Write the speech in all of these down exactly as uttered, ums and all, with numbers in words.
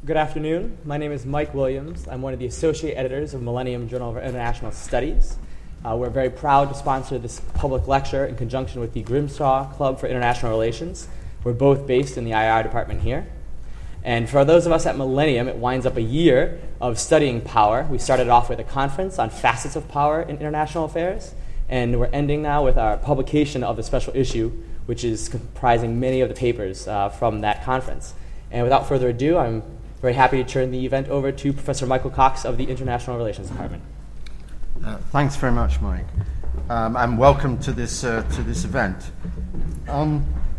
Good afternoon. My name is Mike Williams. I'm one of the associate editors of Millennium Journal of International Studies. Uh, we're very proud to sponsor this public lecture in conjunction with the Grimstraw Club for International Relations. We're both based in the I R department here. And for those of us at Millennium, it winds up a year of studying power. We started off with a conference on facets of power in international affairs, and we're ending now with our publication of a special issue, which is comprising many of the papers uh, from that conference. And without further ado, I'm very happy to turn the event over to Professor Michael Cox of the International Relations Department. Uh, thanks very much, Mike, um, and welcome to this uh, to this event. Um,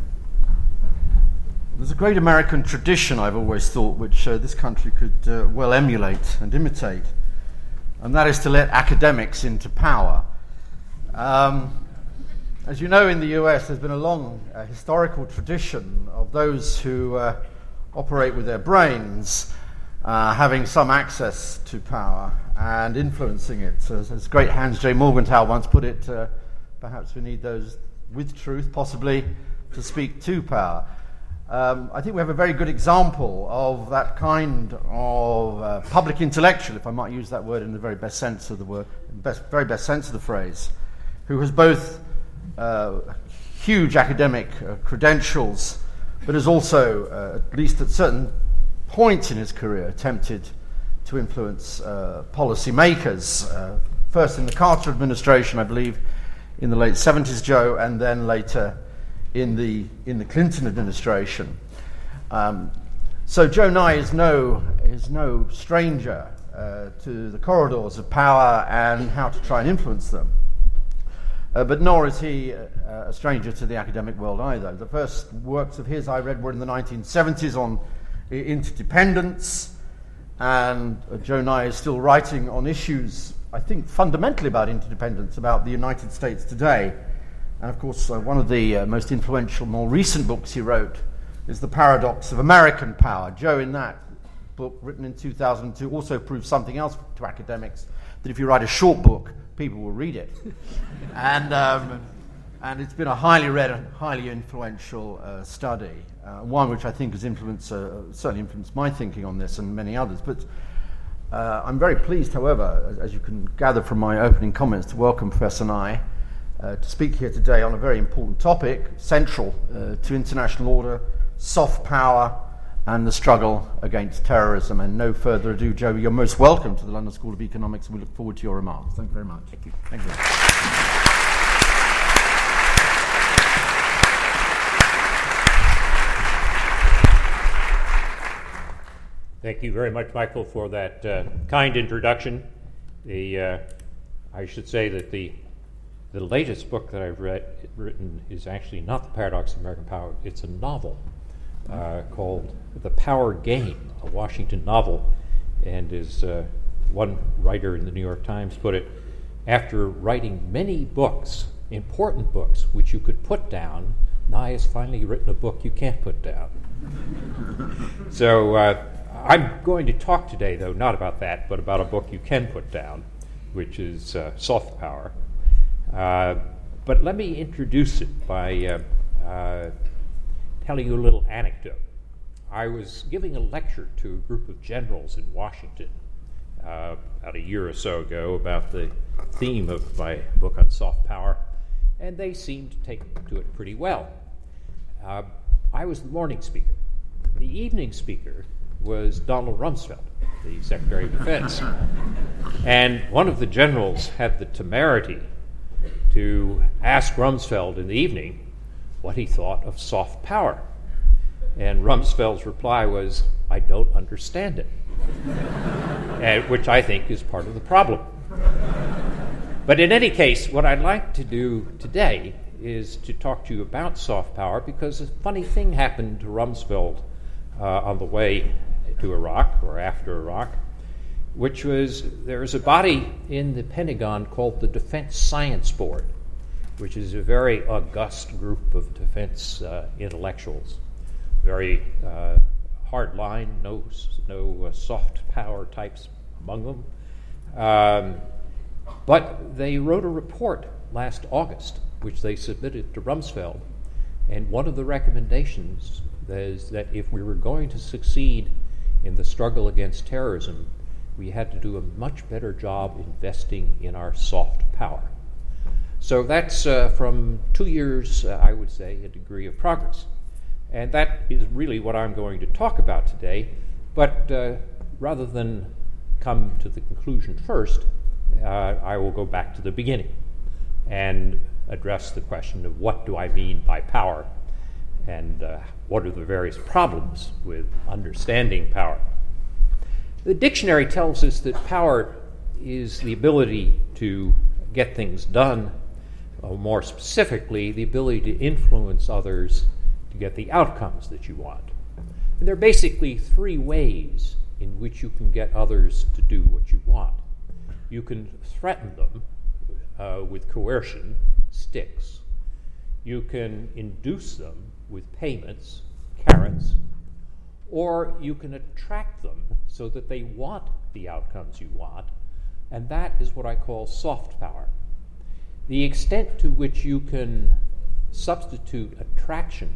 there's a great American tradition, I've always thought, which uh, this country could uh, well emulate and imitate, and that is to let academics into power. Um, as you know, in the U S, there's been a long uh, historical tradition of those who uh, operate with their brains, uh, having some access to power and influencing it. So, as great Hans J. Morgenthau once put it, uh, perhaps we need those with truth, possibly, to speak to power. Um, I think we have a very good example of that kind of uh, public intellectual, if I might use that word in the very best sense of the word, best, very best sense of the phrase, who has both uh, huge academic uh, credentials, but has also, uh, at least at certain points in his career, attempted to influence uh, policy makers. Uh, first in the Carter administration, I believe, in the late seventies, Joe, and then later in the in the Clinton administration. Um, so Joe Nye is no is no stranger uh, to the corridors of power and how to try and influence them. Uh, but nor is he uh, a stranger to the academic world either. The first works of his I read were in the nineteen seventies on interdependence, and uh, Joe Nye is still writing on issues, I think, fundamentally about interdependence, about the United States today. And of course, uh, one of the uh, most influential, more recent books he wrote is The Paradox of American Power. Joe, in that book, written in two thousand two, also proves something else to academics, that if you write a short book, people will read it. and um, and it's been a highly read and highly influential uh, study, uh, one which I think has influenced, uh, certainly influenced my thinking on this and many others. But uh, I'm very pleased, however, as, as you can gather from my opening comments, to welcome Professor Nye uh, to speak here today on a very important topic, central uh, to international order, soft power, and the struggle against terrorism. And no further ado, Joe, you're most welcome to the London School of Economics, and we look forward to your remarks. Thank you very much. Thank you. Thank you. Thank you very much, Michael, for that uh, kind introduction. The uh, I should say that the the latest book that I've read written is actually not The Paradox of American Power. It's a novel uh, called The Power Game, a Washington novel, and as uh, one writer in the New York Times put it, after writing many books, important books, which you could put down, Nye has finally written a book you can't put down. so uh, I'm going to talk today, though, not about that, but about a book you can put down, which is uh, Soft Power. Uh, but let me introduce it by uh, uh, telling you a little anecdote. I was giving a lecture to a group of generals in Washington uh, about a year or so ago about the theme of my book on soft power, and they seemed to take to it pretty well. Uh, I was the morning speaker. The evening speaker was Donald Rumsfeld, the Secretary of Defense. And one of the generals had the temerity to ask Rumsfeld in the evening what he thought of soft power. And Rumsfeld's reply was, "I don't understand it," and, which I think is part of the problem. But in any case, what I'd like to do today is to talk to you about soft power, because a funny thing happened to Rumsfeld uh, on the way to Iraq, or after Iraq, which was, there is a body in the Pentagon called the Defense Science Board, which is a very august group of defense uh, intellectuals, very uh, hard line, no, no uh, soft power types among them. Um, but they wrote a report last August, which they submitted to Rumsfeld, and one of the recommendations is that if we were going to succeed in the struggle against terrorism, we had to do a much better job investing in our soft power. So that's, uh, from two years, uh, I would say, a degree of progress. And that is really what I'm going to talk about today. But uh, rather than come to the conclusion first, uh, I will go back to the beginning and address the question of what do I mean by power, and uh, what are the various problems with understanding power. The dictionary tells us that power is the ability to get things done, or more specifically, the ability to influence others to get the outcomes that you want. And there are basically three ways in which you can get others to do what you want. You can threaten them uh, with coercion, sticks. You can induce them with payments, carrots, or you can attract them so that they want the outcomes you want, and that is what I call soft power. The extent to which you can substitute attraction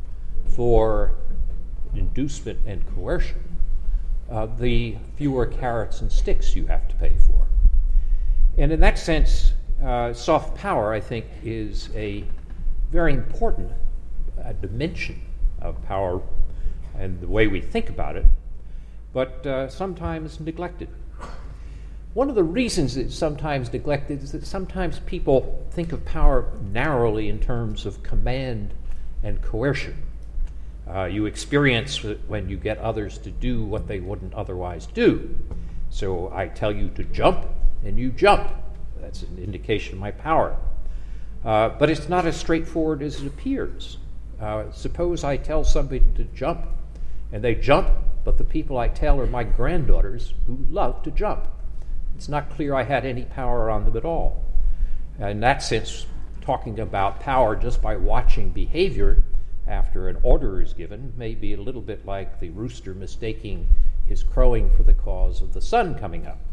for inducement and coercion, uh, the fewer carrots and sticks you have to pay for. And in that sense, uh, soft power, I think, is a very important uh, dimension of power and the way we think about it, but uh, sometimes neglected. One of the reasons it's sometimes neglected is that sometimes people think of power narrowly in terms of command and coercion. Uh, you experience it when you get others to do what they wouldn't otherwise do. So I tell you to jump, and you jump. That's an indication of my power. Uh, but it's not as straightforward as it appears. Uh, suppose I tell somebody to jump, and they jump, but the people I tell are my granddaughters who love to jump. It's not clear I had any power on them at all. In that sense, talking about power just by watching behavior after an order is given may be a little bit like the rooster mistaking his crowing for the cause of the sun coming up.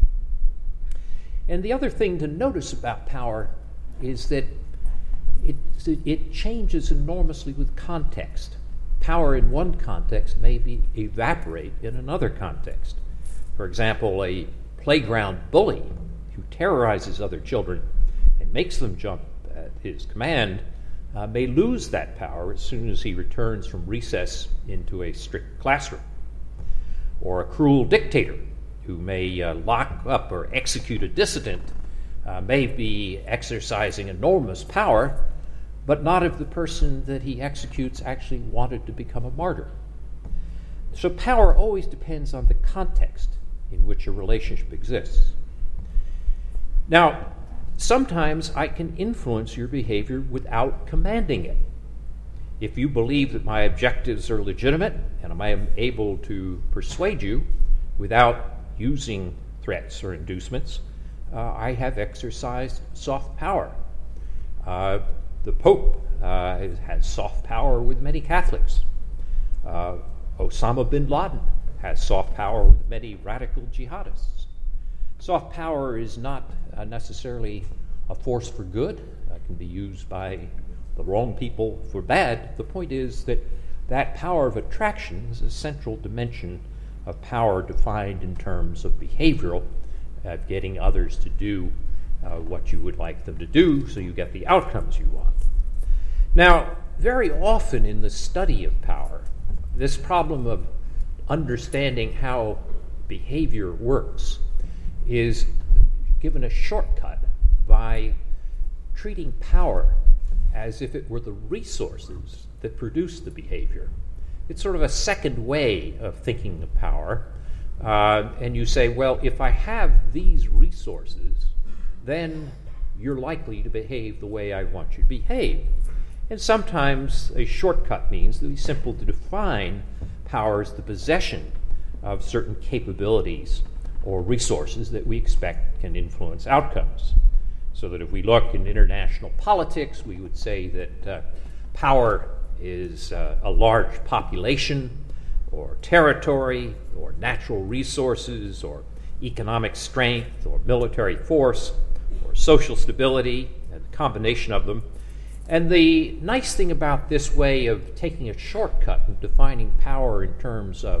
And the other thing to notice about power is that it, it changes enormously with context. Power in one context may be evaporate in another context. For example, a playground bully who terrorizes other children and makes them jump at his command uh, may lose that power as soon as he returns from recess into a strict classroom. Or a cruel dictator who may uh, lock up or execute a dissident uh, may be exercising enormous power, but not if the person that he executes actually wanted to become a martyr. So power always depends on the context in which a relationship exists. Now, sometimes I can influence your behavior without commanding it. If you believe that my objectives are legitimate and I am able to persuade you without using threats or inducements, uh, I have exercised soft power. Uh, the Pope uh, has soft power with many Catholics. Uh, Osama bin Laden has soft power with many radical jihadists. Soft power is not uh, necessarily a force for good. It can be used by the wrong people for bad. The point is that that power of attraction is a central dimension of power defined in terms of behavioral, uh, getting others to do uh, what you would like them to do so you get the outcomes you want. Now, very often in the study of power, this problem of understanding how behavior works is given a shortcut by treating power as if it were the resources that produce the behavior. It's sort of a second way of thinking of power. Uh, and you say, well, if I have these resources, then you're likely to behave the way I want you to behave. And sometimes a shortcut means that it's simple to define power as the possession of certain capabilities or resources that we expect can influence outcomes. So that if we look in international politics, we would say that uh, power is uh, a large population or territory or natural resources or economic strength or military force or social stability, and a combination of them. And the nice thing about this way of taking a shortcut and defining power in terms of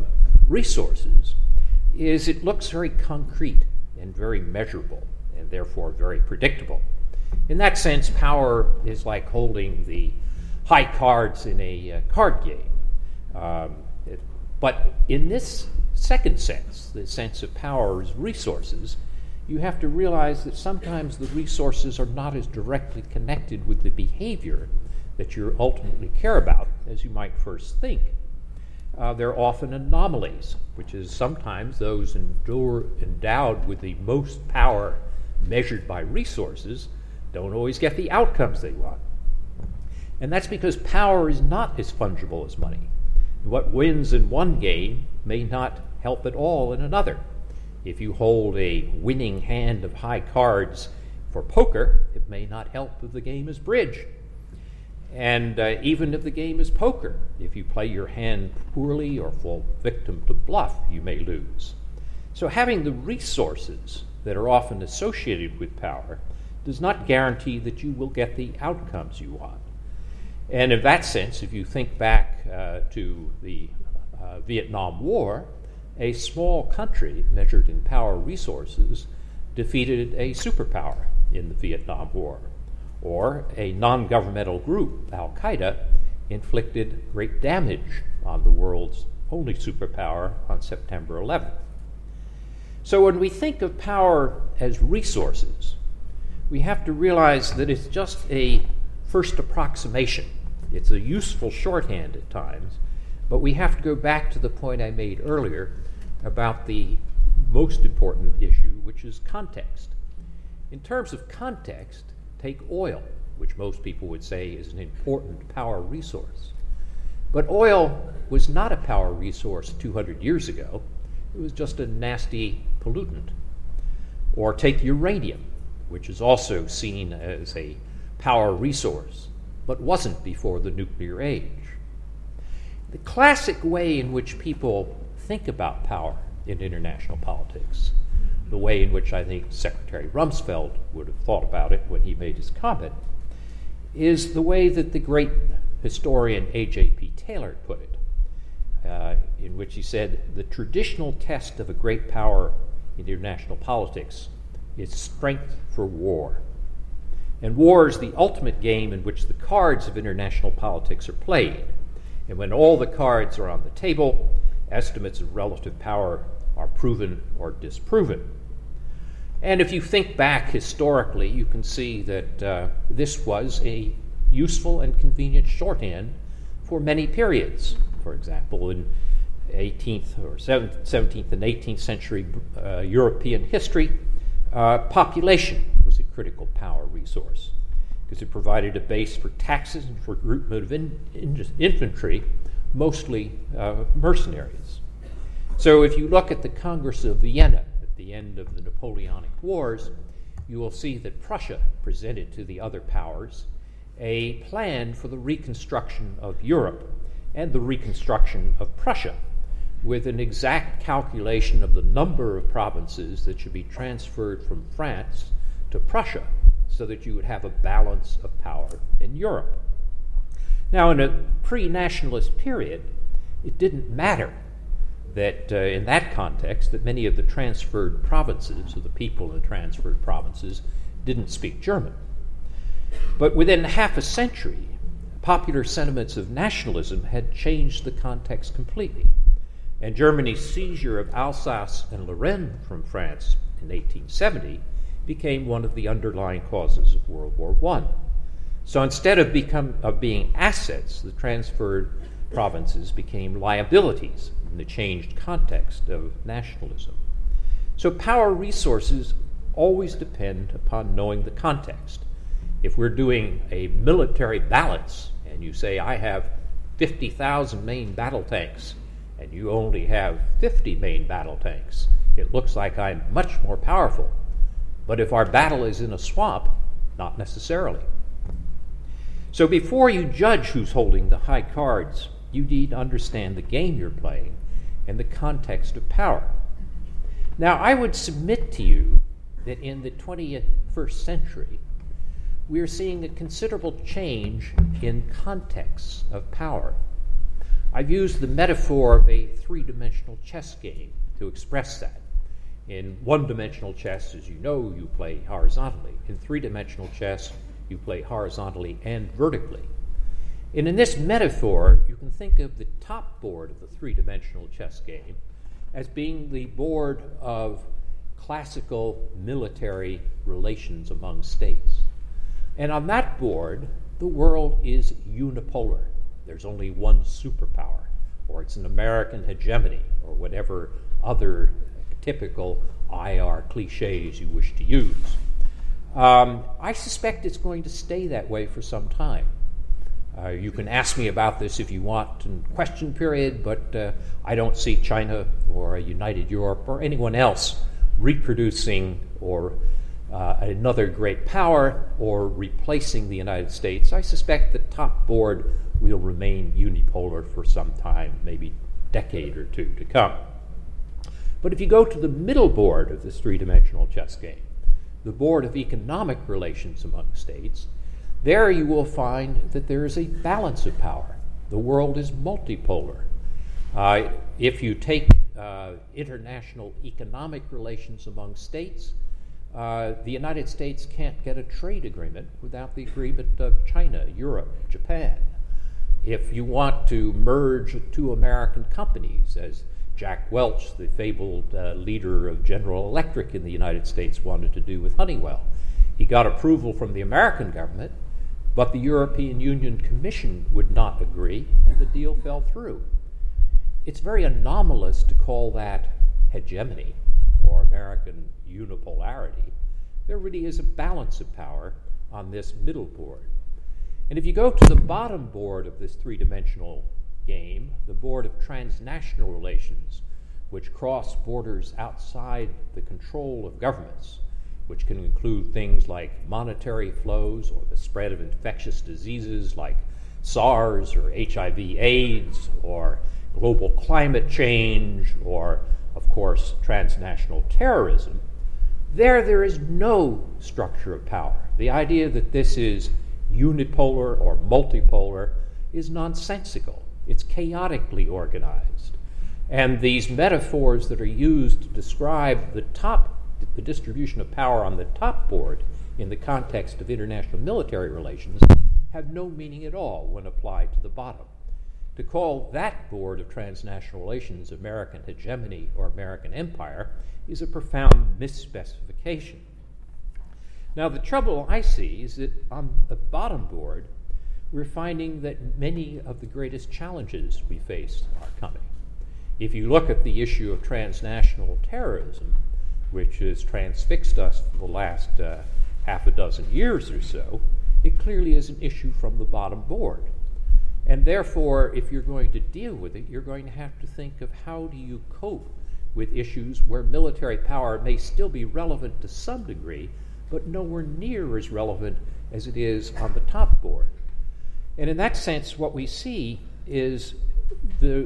resources is it looks very concrete and very measurable and therefore very predictable. In that sense, power is like holding the high cards in a uh, card game. Um, it, but in this second sense, the sense of power as resources, you have to realize that sometimes the resources are not as directly connected with the behavior that you ultimately care about as you might first think. Uh, they're often anomalies, which is sometimes those endure, endowed with the most power measured by resources don't always get the outcomes they want. And that's because power is not as fungible as money. What wins in one game may not help at all in another. If you hold a winning hand of high cards for poker, it may not help if the game is bridge. And uh, even if the game is poker, if you play your hand poorly or fall victim to bluff, you may lose. So having the resources that are often associated with power does not guarantee that you will get the outcomes you want. And in that sense, if you think back uh, to the uh, Vietnam War, a small country measured in power resources defeated a superpower in the Vietnam War. Or a non-governmental group, Al-Qaeda, inflicted great damage on the world's only superpower on September eleventh. So when we think of power as resources, we have to realize that it's just a first approximation. It's a useful shorthand at times, but we have to go back to the point I made earlier about the most important issue, which is context. In terms of context, take oil, which most people would say is an important power resource. But oil was not a power resource two hundred years ago. It was just a nasty pollutant. Or take uranium, which is also seen as a power resource, but wasn't before the nuclear age. The classic way in which people think about power in international politics, the way in which I think Secretary Rumsfeld would have thought about it when he made his comment, is the way that the great historian A J P Taylor put it, uh, in which he said, the traditional test of a great power in international politics is strength for war. And war is the ultimate game in which the cards of international politics are played. And when all the cards are on the table, estimates of relative power are proven or disproven. And if you think back historically, you can see that uh, this was a useful and convenient shorthand for many periods. For example, in eighteenth or seventeenth and eighteenth century uh, European history, uh, population was a critical power resource because it provided a base for taxes and for recruitment of in, in, infantry, mostly uh, mercenaries. So if you look at the Congress of Vienna at the end of the Napoleonic Wars, you will see that Prussia presented to the other powers a plan for the reconstruction of Europe and the reconstruction of Prussia, with an exact calculation of the number of provinces that should be transferred from France to Prussia so that you would have a balance of power in Europe. Now, in a pre-nationalist period, it didn't matter that uh, in that context that many of the transferred provinces, or the people in the transferred provinces, didn't speak German. But within half a century, popular sentiments of nationalism had changed the context completely. And Germany's seizure of Alsace and Lorraine from France in eighteen seventy became one of the underlying causes of World War One. So instead of, become, of being assets, the transferred provinces became liabilities in the changed context of nationalism. So power resources always depend upon knowing the context. If we're doing a military balance and you say, I have fifty thousand main battle tanks and you only have fifty main battle tanks, it looks like I'm much more powerful. But if our battle is in a swamp, not necessarily. So before you judge who's holding the high cards, you need to understand the game you're playing and the context of power. Now, I would submit to you that in the twenty-first century, we are seeing a considerable change in contexts of power. I've used the metaphor of a three-dimensional chess game to express that. In one-dimensional chess, as you know, you play horizontally. In three-dimensional chess, you play horizontally and vertically. And in this metaphor, you can think of the top board of the three-dimensional chess game as being the board of classical military relations among states. And on that board, the world is unipolar. There's only one superpower, or it's an American hegemony, or whatever other typical I R cliches you wish to use. Um, I suspect it's going to stay that way for some time. Uh, you can ask me about this if you want in question period, but uh, I don't see China or a United Europe or anyone else reproducing or uh, another great power or replacing the United States. I suspect the top board will remain unipolar for some time, maybe a decade or two to come. But if you go to the middle board of this three-dimensional chess game, the board of economic relations among states, there you will find that there is a balance of power. The world is multipolar. Uh, if you take uh, international economic relations among states, uh, the United States can't get a trade agreement without the agreement of China, Europe, Japan. If you want to merge two American companies, as Jack Welch, the fabled uh, leader of General Electric in the United States, wanted to do with Honeywell, he got approval from the American government, but the European Union Commission would not agree, and the deal fell through. It's very anomalous to call that hegemony or American unipolarity. There really is a balance of power on this middle board. And if you go to the bottom board of this three-dimensional game, the board of transnational relations, which cross borders outside the control of governments, which can include things like monetary flows or the spread of infectious diseases like SARS or H I V AIDS or global climate change or, of course, transnational terrorism, there there is no structure of power. The idea that this is unipolar or multipolar is nonsensical. It's chaotically organized. And these metaphors that are used to describe the top the distribution of power on the top board in the context of international military relations have no meaning at all when applied to the bottom. To call that board of transnational relations American hegemony or American empire is a profound misspecification. Now, the trouble I see is that on the bottom board, we're finding that many of the greatest challenges we face are coming. If you look at the issue of transnational terrorism, which has transfixed us for the last uh, half a dozen years or so, it clearly is an issue from the bottom board. And therefore, if you're going to deal with it, you're going to have to think of how do you cope with issues where military power may still be relevant to some degree, but nowhere near as relevant as it is on the top board. And in that sense, what we see is the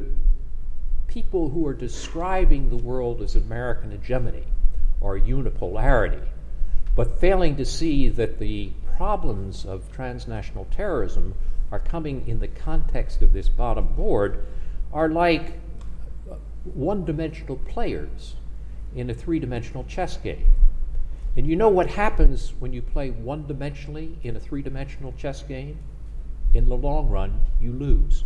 people who are describing the world as American hegemony or unipolarity, but failing to see that the problems of transnational terrorism are coming in the context of this bottom board, are like one-dimensional players in a three-dimensional chess game. And you know what happens when you play one-dimensionally in a three-dimensional chess game? In the long run, you lose.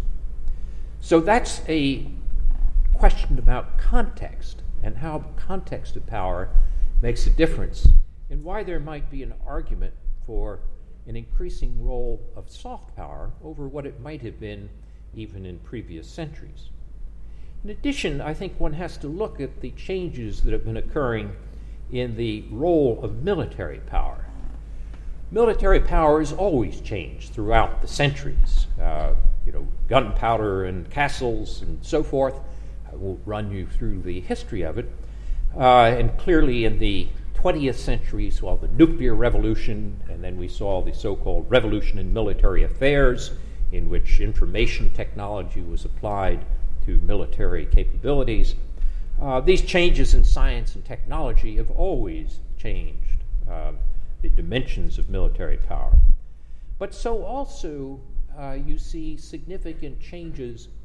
So that's a question about context and how context of power makes a difference, and why there might be an argument for an increasing role of soft power over what it might have been even in previous centuries. In addition, I think one has to look at the changes that have been occurring in the role of military power. Military power has always changed throughout the centuries. Uh, you know, gunpowder and castles and so forth. I won't run you through the history of it. Uh, and clearly in the twentieth century, we saw the nuclear revolution, and then we saw the so-called revolution in military affairs, in which information technology was applied to military capabilities. Uh, these changes in science and technology have always changed uh, the dimensions of military power. But so also uh, you see significant changes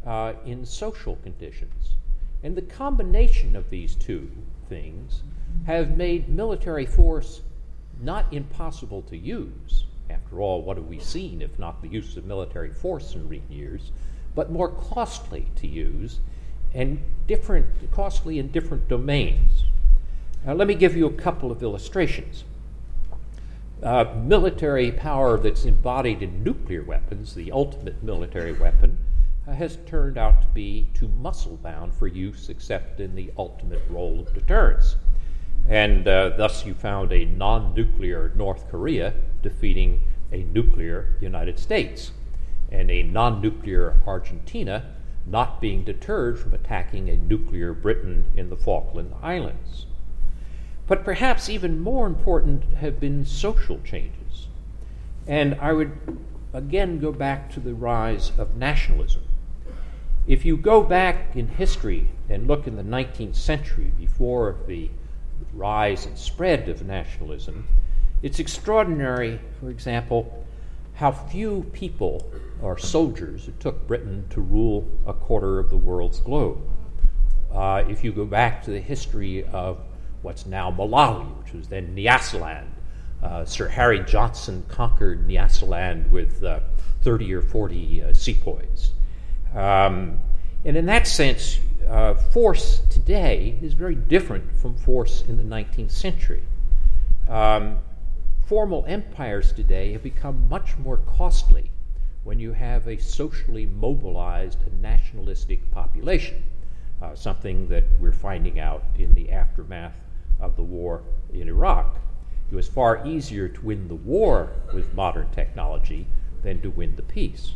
uh, in social conditions. And the combination of these two things have made military force not impossible to use. After all, what have we seen if not the use of military force in recent years, but more costly to use and different, costly in different domains. Now, let me give you a couple of illustrations. Uh, military power that's embodied in nuclear weapons, the ultimate military weapon, uh, has turned out to be too muscle-bound for use except in the ultimate role of deterrence. And uh, thus you found a non-nuclear North Korea defeating a nuclear United States, and a non-nuclear Argentina not being deterred from attacking a nuclear Britain in the Falkland Islands. But perhaps even more important have been social changes. And I would again go back to the rise of nationalism. If you go back in history and look in the nineteenth century before the rise and spread of nationalism, it's extraordinary, for example, how few people or soldiers it took Britain to rule a quarter of the world's globe. Uh, if you go back to the history of what's now Malawi, which was then Nyasaland, uh, Sir Harry Johnson conquered Nyasaland with uh, thirty or forty uh, sepoys. Um, and in that sense, uh, force today is very different from force in the nineteenth century. Um, formal empires today have become much more costly when you have a socially mobilized and nationalistic population, uh, something that we're finding out in the aftermath of the war in Iraq. It was far easier to win the war with modern technology than to win the peace.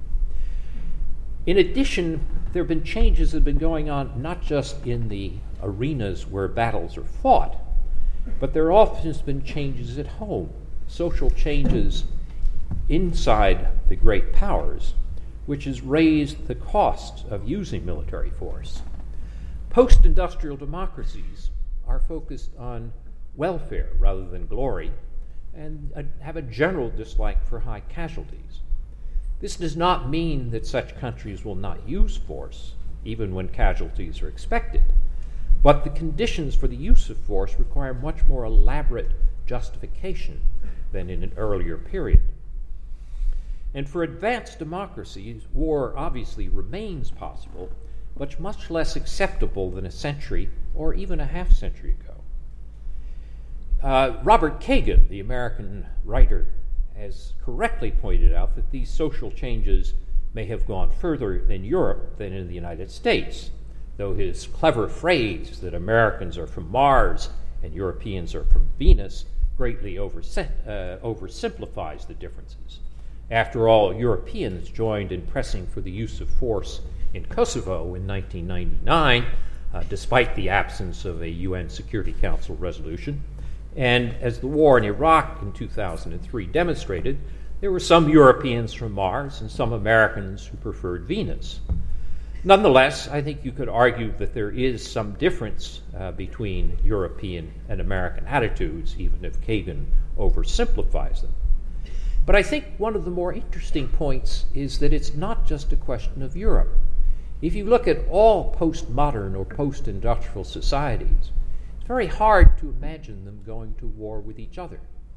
In addition, there have been changes that have been going on not just in the arenas where battles are fought, but there have often been changes at home, social changes inside the great powers, which has raised the cost of using military force. Post-industrial democracies are focused on welfare rather than glory and uh, have a general dislike for high casualties. This does not mean that such countries will not use force, even when casualties are expected, but the conditions for the use of force require much more elaborate justification than in an earlier period. And for advanced democracies, war obviously remains possible, but much less acceptable than a century or even a half century ago. Uh, Robert Kagan, the American writer, has correctly pointed out that these social changes may have gone further in Europe than in the United States, though his clever phrase that Americans are from Mars and Europeans are from Venus greatly overse- uh, oversimplifies the differences. After all, Europeans joined in pressing for the use of force in Kosovo in nineteen ninety-nine, uh, despite the absence of a U N Security Council resolution. And as the war in Iraq in two thousand three demonstrated, there were some Europeans from Mars and some Americans who preferred Venus. Nonetheless, I think you could argue that there is some difference uh, between European and American attitudes, even if Kagan oversimplifies them. But I think one of the more interesting points is that it's not just a question of Europe. If you look at all postmodern or post-industrial societies, it's very hard to imagine them going to war with each other.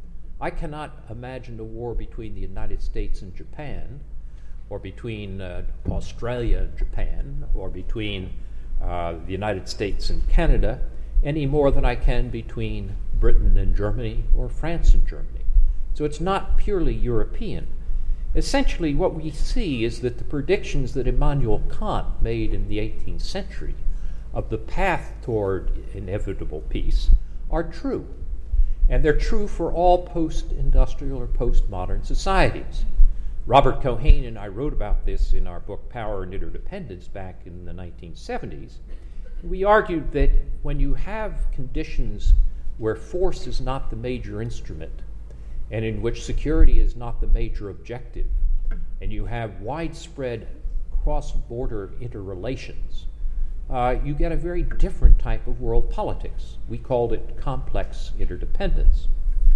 I cannot imagine a war between the United States and Japan, or between uh, Australia and Japan, or between uh, the United States and Canada, any more than I can between Britain and Germany or France and Germany. So it's not purely European. Essentially, what we see is that the predictions that Immanuel Kant made in the eighteenth century of the path toward inevitable peace are true. And they're true for all post-industrial or postmodern societies. Robert Keohane and I wrote about this in our book Power and Interdependence back in the nineteen seventies. We argued that when you have conditions where force is not the major instrument, and in which security is not the major objective, and you have widespread cross-border interrelations, uh, you get a very different type of world politics. We called it complex interdependence.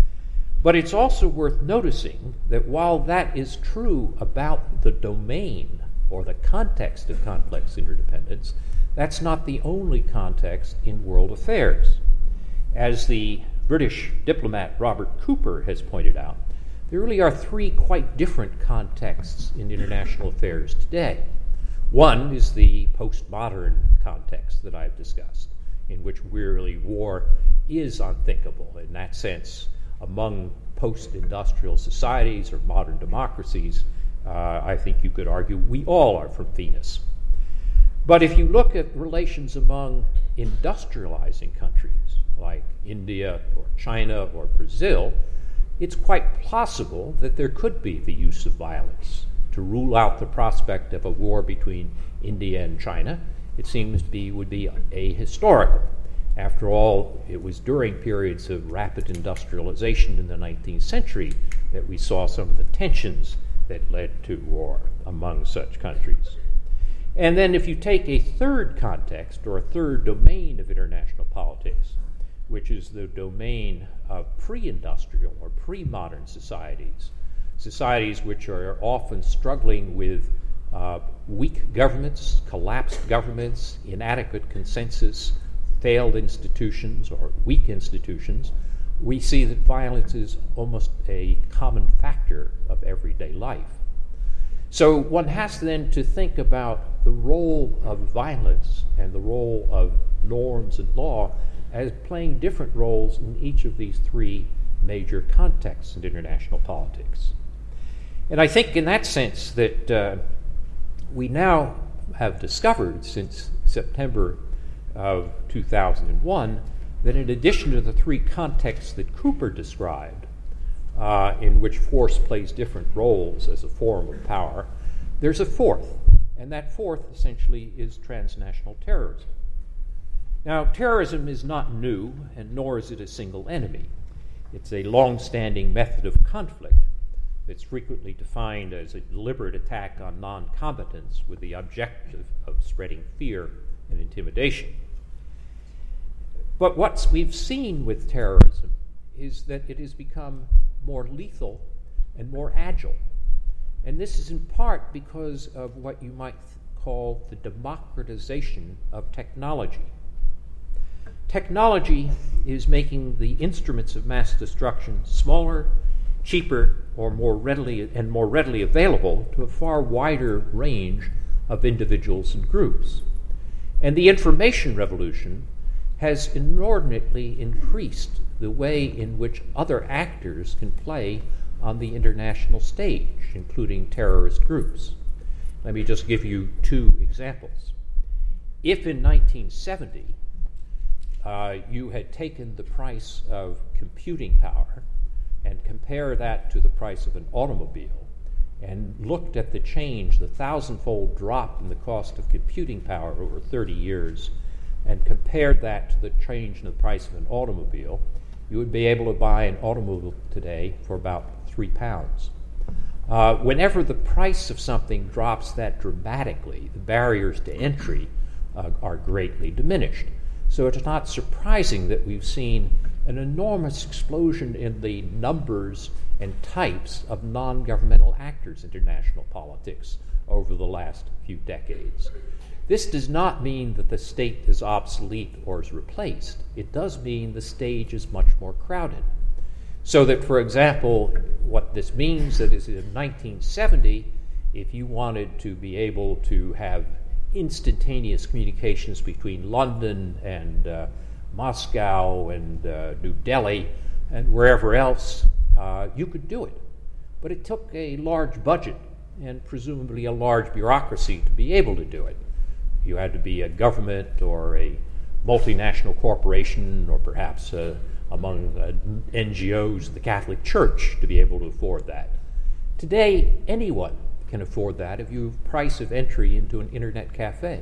But it's also worth noticing that while that is true about the domain or the context of complex interdependence, that's not the only context in world affairs. As the British diplomat Robert Cooper has pointed out, there really are three quite different contexts in international affairs today. One is the postmodern context that I've discussed, in which really war is unthinkable. In that sense, among post-industrial societies or modern democracies, uh, I think you could argue we all are from Venus. But if you look at relations among industrializing countries like India or China or Brazil, it's quite possible that there could be the use of violence. To rule out the prospect of a war between India and China, it seems to be would be ahistorical. After all, it was during periods of rapid industrialization in the nineteenth century that we saw some of the tensions that led to war among such countries. And then if you take a third context or a third domain of international politics, which is the domain of pre-industrial or pre-modern societies, societies which are often struggling with uh, weak governments, collapsed governments, inadequate consensus, failed institutions or weak institutions, we see that violence is almost a common factor of everyday life. So one has then to think about the role of violence and the role of norms and law as playing different roles in each of these three major contexts in international politics. And I think in that sense that uh, we now have discovered since September of two thousand one that in addition to the three contexts that Cooper described, uh, in which force plays different roles as a form of power, there's a fourth, and that fourth essentially is transnational terrorism. Now, terrorism is not new, and nor is it a single enemy. It's a long-standing method of conflict that's frequently defined as a deliberate attack on non-combatants with the objective of spreading fear and intimidation. But what we've seen with terrorism is that it has become more lethal and more agile. And this is in part because of what you might call the democratization of technology. Technology is making the instruments of mass destruction smaller, cheaper, or more readily and more readily available to a far wider range of individuals and groups. And the information revolution has inordinately increased the way in which other actors can play on the international stage, including terrorist groups. Let me just give you two examples. If in nineteen seventy uh, you had taken the price of computing power and compare that to the price of an automobile and looked at the change, the thousandfold drop in the cost of computing power over thirty years, and compared that to the change in the price of an automobile, you would be able to buy an automobile today for about three pounds. Uh, whenever the price of something drops that dramatically, the barriers to entry uh, are greatly diminished. So it's not surprising that we've seen an enormous explosion in the numbers and types of non-governmental actors in international politics over the last few decades. This does not mean that the state is obsolete or is replaced. It does mean the stage is much more crowded. So that, for example, what this means that is in nineteen seventy, if you wanted to be able to have instantaneous communications between London and uh, Moscow and uh, New Delhi and wherever else, uh, you could do it. But it took a large budget and presumably a large bureaucracy to be able to do it. You had to be a government or a multinational corporation or perhaps uh, among uh, N G Os, the Catholic Church, to be able to afford that. Today, anyone can afford that if you have price of entry into an internet cafe.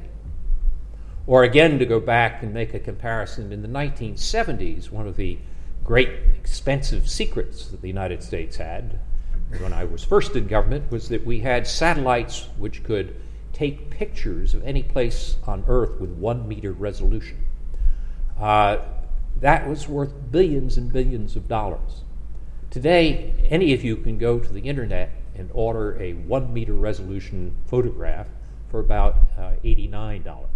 Or again, to go back and make a comparison, in the nineteen seventies, one of the great expensive secrets that the United States had when I was first in government was that we had satellites which could take pictures of any place on Earth with one meter resolution. Uh, that was worth billions and billions of dollars. Today, any of you can go to the internet and order a one meter resolution photograph for about uh, eighty-nine dollars.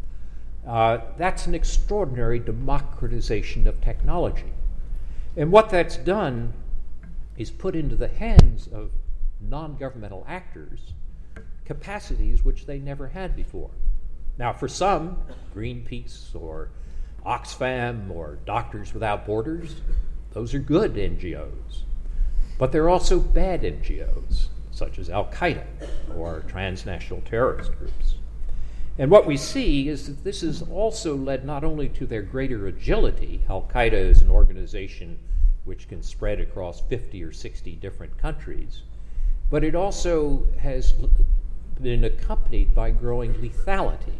Uh, that's an extraordinary democratization of technology. And what that's done is put into the hands of non-governmental actors capacities which they never had before. Now, for some, Greenpeace or Oxfam or Doctors Without Borders, those are good N G Os. But there are also bad N G Os, such as Al-Qaeda or transnational terrorist groups. And what we see is that this has also led not only to their greater agility. Al-Qaeda is an organization which can spread across fifty or sixty different countries, but it also has been accompanied by growing lethality.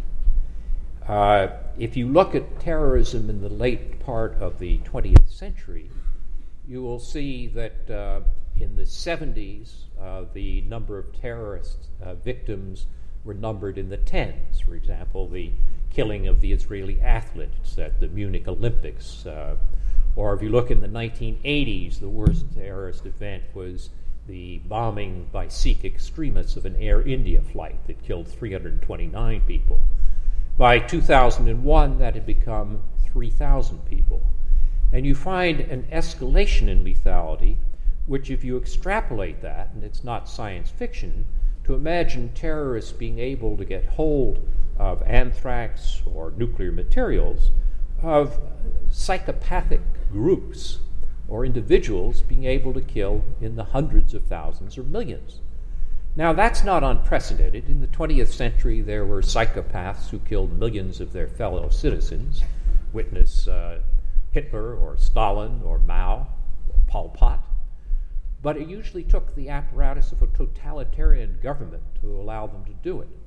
Uh, if you look at terrorism in the late part of the twentieth century, you will see that uh, in the seventies, uh, the number of terrorist uh, victims were numbered in the tens. For example, the killing of the Israeli athletes at the Munich Olympics. Uh, or if you look in the nineteen eighties, the worst terrorist event was the bombing by Sikh extremists of an Air India flight that killed three hundred twenty-nine people. By two thousand one, that had become three thousand people. And you find an escalation in lethality, which if you extrapolate that, and it's not science fiction, to imagine terrorists being able to get hold of anthrax or nuclear materials, of psychopathic groups or individuals being able to kill in the hundreds of thousands or millions. Now, that's not unprecedented. In the twentieth century, there were psychopaths who killed millions of their fellow citizens. Witness uh, Hitler or Stalin or Mao or Pol Pot. But it usually took the apparatus of a totalitarian government to allow them to do it.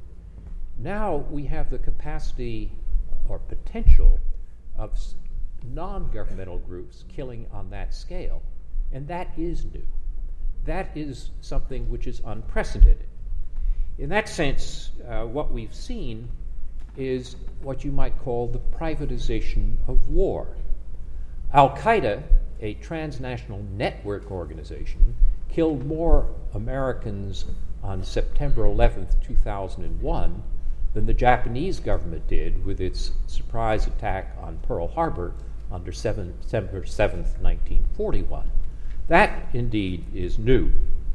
Now we have the capacity or potential of non-governmental groups killing on that scale, and that is new. That is something which is unprecedented. In that sense, uh, what we've seen is what you might call the privatization of war. Al-Qaeda, a transnational network organization, killed more Americans on September eleventh, two thousand one than the Japanese government did with its surprise attack on Pearl Harbor on December seventh, nineteen forty-one. That, indeed, is new.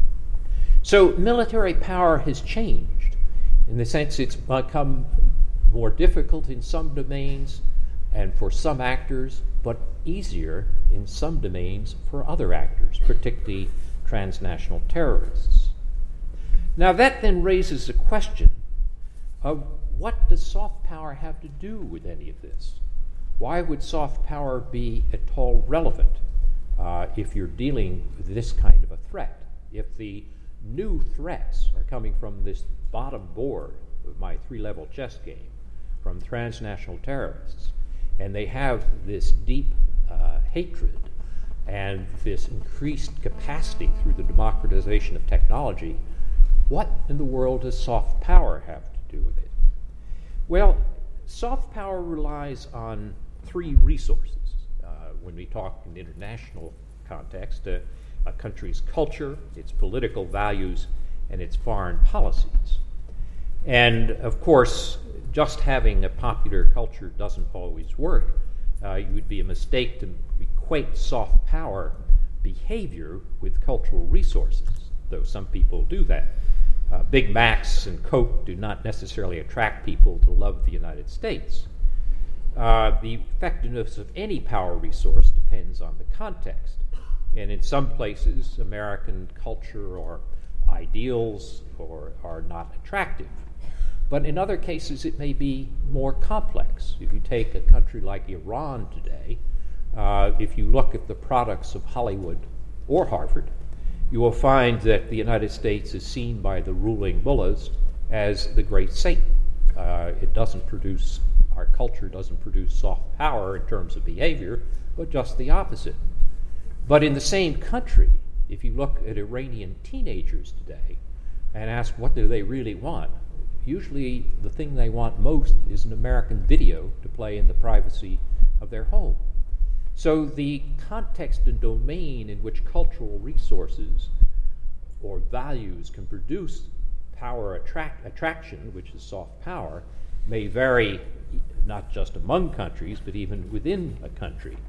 So military power has changed. In the sense it's become more difficult in some domains and for some actors, but easier in some domains for other actors, particularly transnational terrorists. Now that then raises the question of what does soft power have to do with any of this? Why would soft power be at all relevant uh, if you're dealing with this kind of a threat? If the new threats are coming from this bottom board of my three-level chess game, from transnational terrorists, and they have this deep uh, hatred and this increased capacity through the democratization of technology, what in the world does soft power have to do with it? Well, soft power relies on three resources. Uh, when we talk in international context, uh, a country's culture, its political values, and its foreign policies. And of course, just having a popular culture doesn't always work. Uh, it would be a mistake to equate soft power behavior with cultural resources, though some people do that. Uh, Big Macs and Coke do not necessarily attract people to love the United States. Uh, the effectiveness of any power resource depends on the context. And in some places, American culture or ideals or, are not attractive. But in other cases, it may be more complex. If you take a country like Iran today, uh, if you look at the products of Hollywood or Harvard, you will find that the United States is seen by the ruling mullahs as the great Satan. Uh, it doesn't produce, our culture doesn't produce soft power in terms of behavior, but just the opposite. But in the same country, if you look at Iranian teenagers today and ask what do they really want, usually the thing they want most is an American video to play in the privacy of their home. So the context and domain in which cultural resources or values can produce power attract, attraction, which is soft power, may vary not just among countries, but even within a country.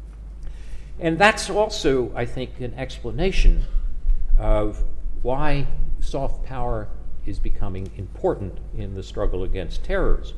And that's also, I think, an explanation of why soft power is becoming important in the struggle against terrorism.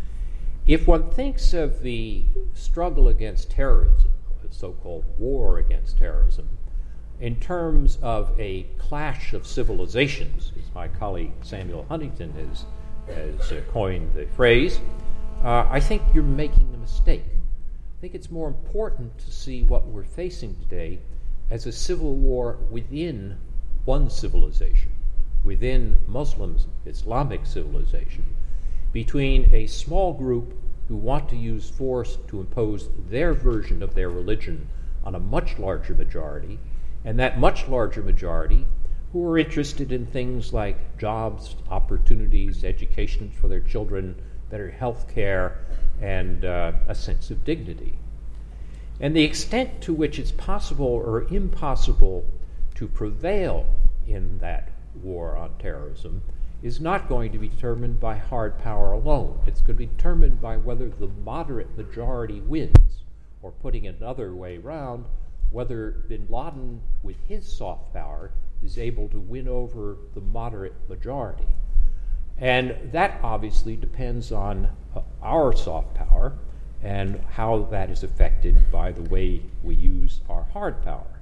If one thinks of the struggle against terrorism, the so-called war against terrorism, in terms of a clash of civilizations, as my colleague Samuel Huntington has, has uh, coined the phrase, uh, I think you're making a mistake. I think it's more important to see what we're facing today as a civil war within one civilization, within Muslim Islamic civilization, between a small group who want to use force to impose their version of their religion on a much larger majority, and that much larger majority who are interested in things like jobs, opportunities, education for their children, better health care, and uh, a sense of dignity. And the extent to which it's possible or impossible to prevail in that war on terrorism is not going to be determined by hard power alone. It's going to be determined by whether the moderate majority wins, or putting it another way round, whether bin Laden, with his soft power, is able to win over the moderate majority. And that obviously depends on uh, our soft power and how that is affected by the way we use our hard power.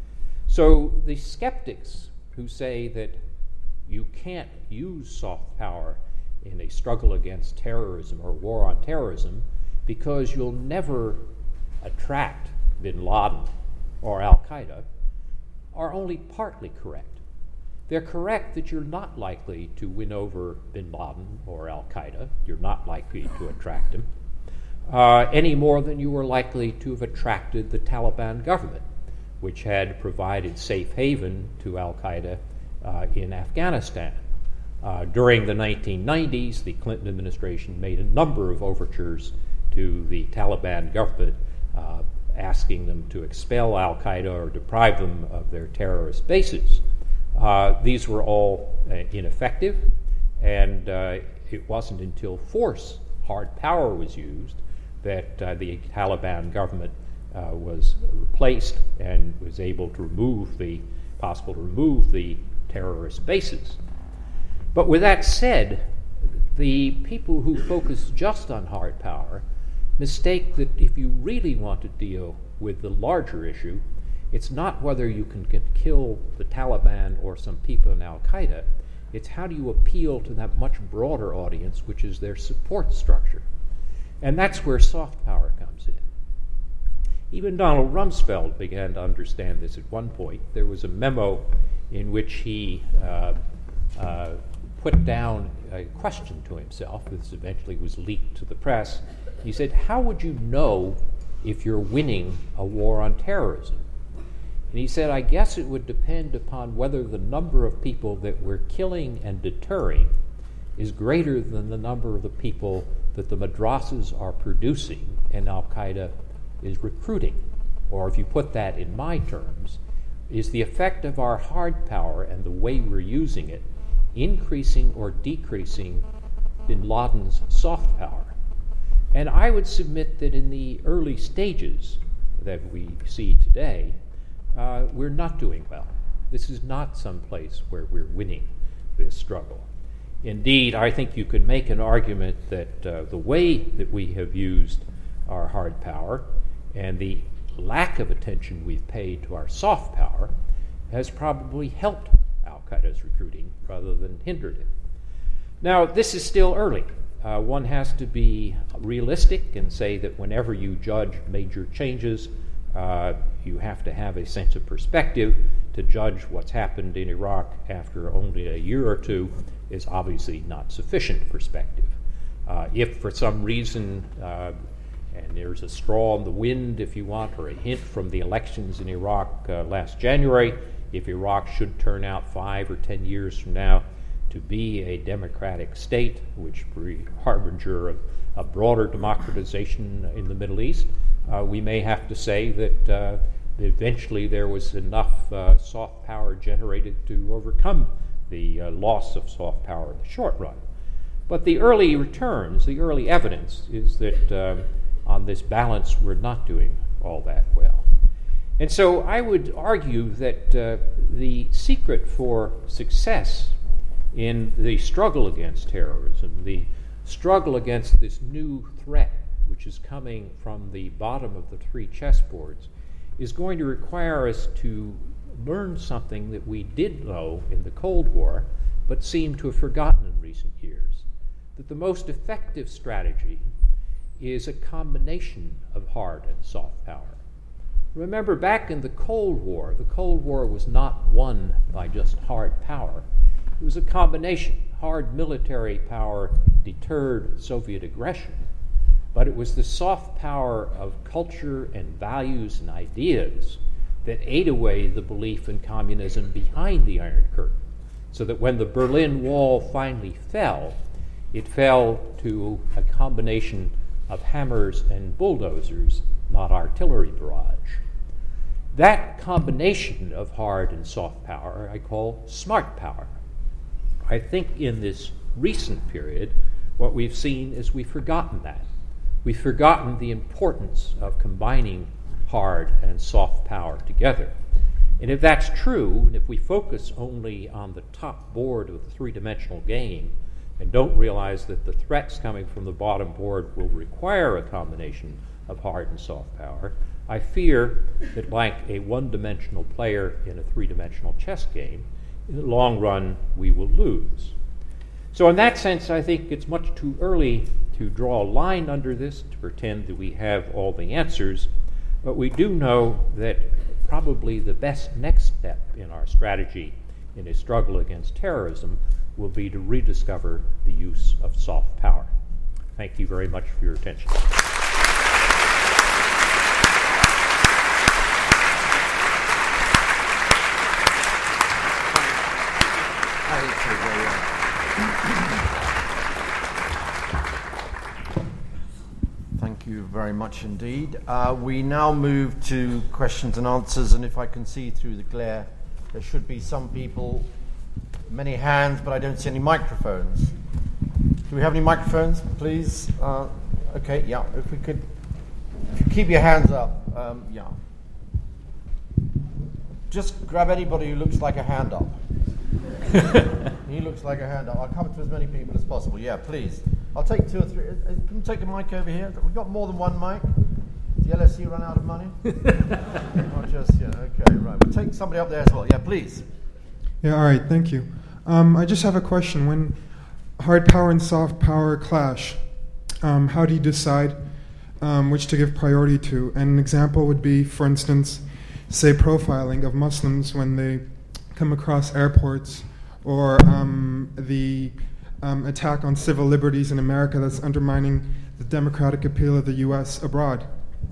So the skeptics who say that you can't use soft power in a struggle against terrorism or war on terrorism because you'll never attract bin Laden or Al-Qaeda are only partly correct. They're correct that you're not likely to win over bin Laden or Al-Qaeda. You're not likely to attract him, uh, any more than you were likely to have attracted the Taliban government, which had provided safe haven to Al-Qaeda uh, in Afghanistan. Uh, during the nineteen nineties, the Clinton administration made a number of overtures to the Taliban government, uh, asking them to expel Al-Qaeda or deprive them of their terrorist bases. Uh, these were all uh, ineffective, and uh, it wasn't until force, hard power, was used that uh, the Taliban government uh, was replaced and was able to remove the, possible to remove the terrorist bases. But with that said, the people who focus just on hard power mistake that if you really want to deal with the larger issue, it's not whether you can, can kill the Taliban or some people in Al-Qaeda, it's how do you appeal to that much broader audience, which is their support structure. And that's where soft power comes in. Even Donald Rumsfeld began to understand this at one point. There was a memo in which he uh, uh, put down a question to himself. This eventually was leaked to the press. He said, how would you know if you're winning a war on terrorism? And he said, I guess it would depend upon whether the number of people that we're killing and deterring is greater than the number of the people that the madrasas are producing and Al-Qaeda is recruiting. Or if you put that in my terms, is the effect of our hard power and the way we're using it increasing or decreasing bin Laden's soft power? And I would submit that in the early stages that we see today, uh, we're not doing well. This is not some place where we're winning this struggle. Indeed, I think you could make an argument that uh, the way that we have used our hard power and the lack of attention we've paid to our soft power has probably helped Al-Qaeda's recruiting rather than hindered it. Now, this is still early. Uh, one has to be realistic and say that whenever you judge major changes, uh, you have to have a sense of perspective. To judge what's happened in Iraq after only a year or two is obviously not sufficient perspective. Uh, if for some reason, uh, and there's a straw in the wind, if you want, or a hint from the elections in Iraq uh, last January, if Iraq should turn out five or ten years from now to be a democratic state, which be harbinger of a broader democratization in the Middle East, uh, we may have to say that uh, eventually there was enough uh, soft power generated to overcome the uh, loss of soft power in the short run. But the early returns, the early evidence, is that um, on this balance we're not doing all that well. And so I would argue that uh, the secret for success in the struggle against terrorism, the struggle against this new threat which is coming from the bottom of the three chessboards, is going to require us to learn something that we did know in the Cold War but seem to have forgotten in recent years, that the most effective strategy is a combination of hard and soft power. Remember, back in the Cold War, the Cold War was not won by just hard power. It was a combination. Hard military power deterred Soviet aggression, but it was the soft power of culture and values and ideas that ate away the belief in communism behind the Iron Curtain, so that when the Berlin Wall finally fell, it fell to a combination of hammers and bulldozers, not artillery barrage. That combination of hard and soft power I call smart power. I think in this recent period, what we've seen is we've forgotten that. We've forgotten the importance of combining hard and soft power together. And if that's true, and if we focus only on the top board of the three-dimensional game and don't realize that the threats coming from the bottom board will require a combination of hard and soft power, I fear that like a one-dimensional player in a three-dimensional chess game, in the long run, we will lose. So in that sense, I think it's much too early to draw a line under this, to pretend that we have all the answers, but we do know that probably the best next step in our strategy in a struggle against terrorism will be to rediscover the use of soft power. Thank you very much for your attention. Thank you very much indeed. Uh, we now move to questions and answers, and if I can see through the glare, there should be some people, many hands, but I don't see any microphones. Do we have any microphones, please? Uh, okay, yeah, if we could, if you keep your hands up, um, yeah. Just grab anybody who looks like a hand up. He looks like a hand up. I'll come to as many people as possible. Yeah, please. I'll take two or three. Can you take a mic over here? We've got more than one mic. Did the L S E run out of money? Not just, yeah, okay, right. We'll take somebody up there as well. Yeah, please. Yeah, all right, thank you. Um, I just have a question. When hard power and soft power clash, um, how do you decide um, which to give priority to? And an example would be, for instance, say profiling of Muslims when they come across airports, or um, the um, attack on civil liberties in America that's undermining the democratic appeal of the U S abroad.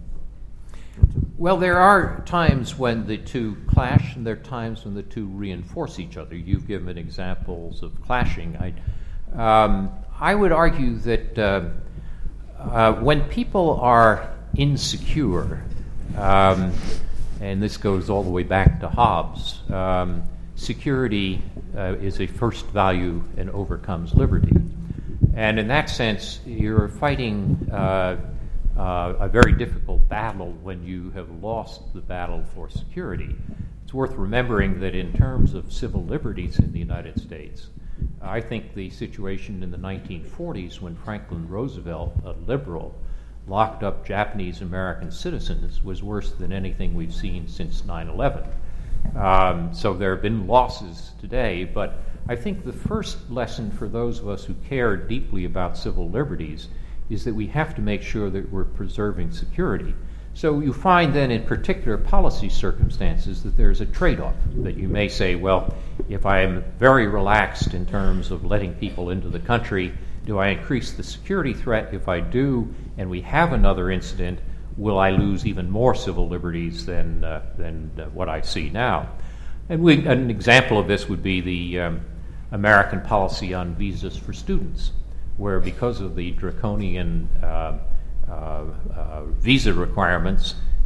Well, there are times when the two clash, and there are times when the two reinforce each other. You've given examples of clashing. I, um, I would argue that uh, uh, when people are insecure, um, and this goes all the way back to Hobbes, um, security uh, is a first value and overcomes liberty. And in that sense, you're fighting uh, uh, a very difficult battle when you have lost the battle for security. It's worth remembering that in terms of civil liberties in the United States, I think the situation in the nineteen forties when Franklin Roosevelt, a liberal, locked up Japanese American citizens was worse than anything we've seen since nine eleven. Um, so there have been losses today, but I think the first lesson for those of us who care deeply about civil liberties is that we have to make sure that we're preserving security. So you find then in particular policy circumstances that there's a trade-off, that you may say, well, if I am very relaxed in terms of letting people into the country, do I increase the security threat? If I do, and we have another incident, will I lose even more civil liberties than uh, than uh, what I see now? And we, an example of this would be the um, American policy on visas for students, where because of the draconian uh, uh, uh, visa requirements,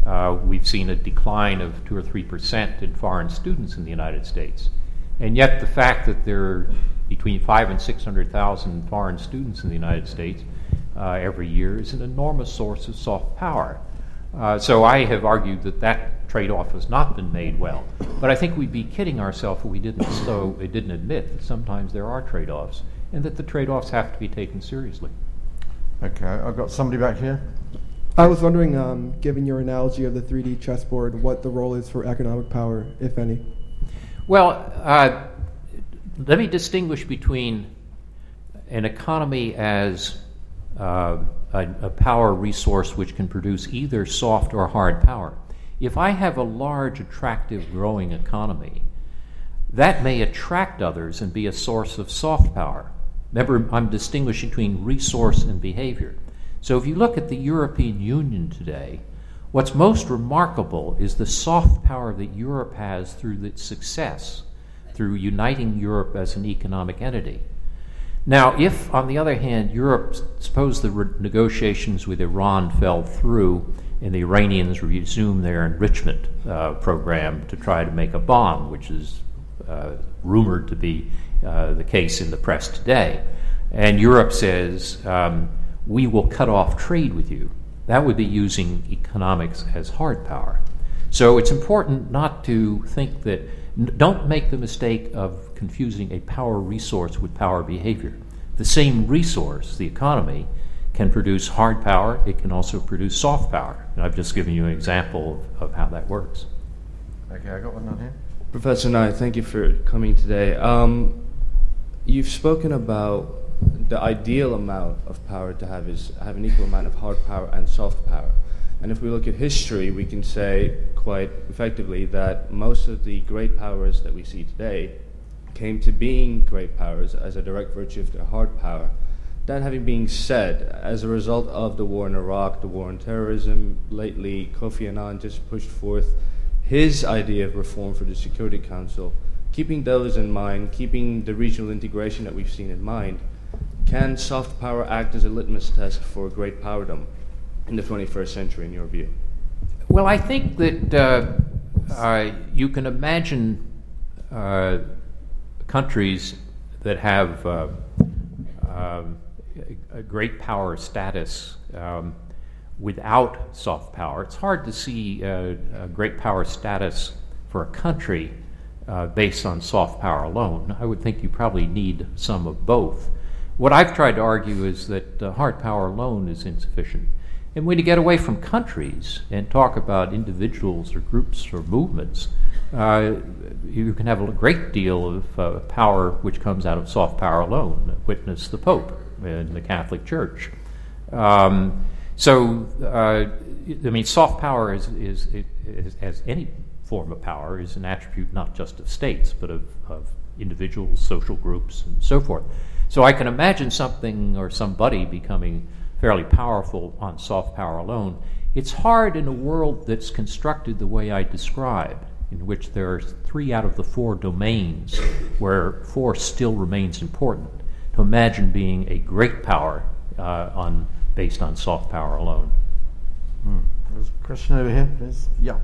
uh, we've seen a decline of two or three percent in foreign students in the United States. And yet the fact that there are between five and six hundred thousand foreign students in the United States uh, every year is an enormous source of soft power. Uh, so I have argued that that trade-off has not been made well. But I think we'd be kidding ourselves if we didn't, so it didn't admit that sometimes there are trade-offs and that the trade-offs have to be taken seriously. Okay, I've got somebody back here. I was wondering, um, given your analogy of the three D chessboard, what the role is for economic power, if any. Well, uh, let me distinguish between an economy as uh, a, a power resource which can produce either soft or hard power. If I have a large, attractive, growing economy, that may attract others and be a source of soft power. Remember, I'm distinguishing between resource and behavior. So if you look at the European Union today, what's most remarkable is the soft power that Europe has through its success, through uniting Europe as an economic entity. Now, if, on the other hand, Europe, suppose the re- negotiations with Iran fell through and the Iranians resume their enrichment uh, program to try to make a bomb, which is uh, rumored to be uh, the case in the press today, and Europe says, um, we will cut off trade with you, that would be using economics as hard power. So it's important not to think that, don't make the mistake of confusing a power resource with power behavior. The same resource, the economy, can produce hard power, it can also produce soft power. And I've just given you an example of, of how that works. Okay, I got one down here. Professor Nye, thank you for coming today. Um, you've spoken about the ideal amount of power to have is have an equal amount of hard power and soft power. And if we look at history, we can say quite effectively that most of the great powers that we see today came to being great powers as a direct virtue of their hard power. That having been said, as a result of the war in Iraq, the war on terrorism, lately Kofi Annan just pushed forth his idea of reform for the Security Council. Keeping those in mind, keeping the regional integration that we've seen in mind, can soft power act as a litmus test for great powerdom in the twenty-first century, in your view? Well, I think that uh, uh, you can imagine uh, countries that have uh, um, a great power status um, without soft power. It's hard to see uh, a great power status for a country uh, based on soft power alone. I would think you probably need some of both. What I've tried to argue is that uh, hard power alone is insufficient. And when you get away from countries and talk about individuals or groups or movements, uh, you can have a great deal of uh, power which comes out of soft power alone. Witness the Pope in the Catholic Church. Um, so, uh, I mean, soft power is, is, is, as any form of power, is an attribute not just of states, but of, of individuals, social groups, and so forth. So I can imagine something or somebody becoming fairly powerful on soft power alone. It's hard in a world that's constructed the way I described, in which there are three out of the four domains where force still remains important, to imagine being a great power uh, on based on soft power alone. Hmm. There's a question over here, please. Yeah.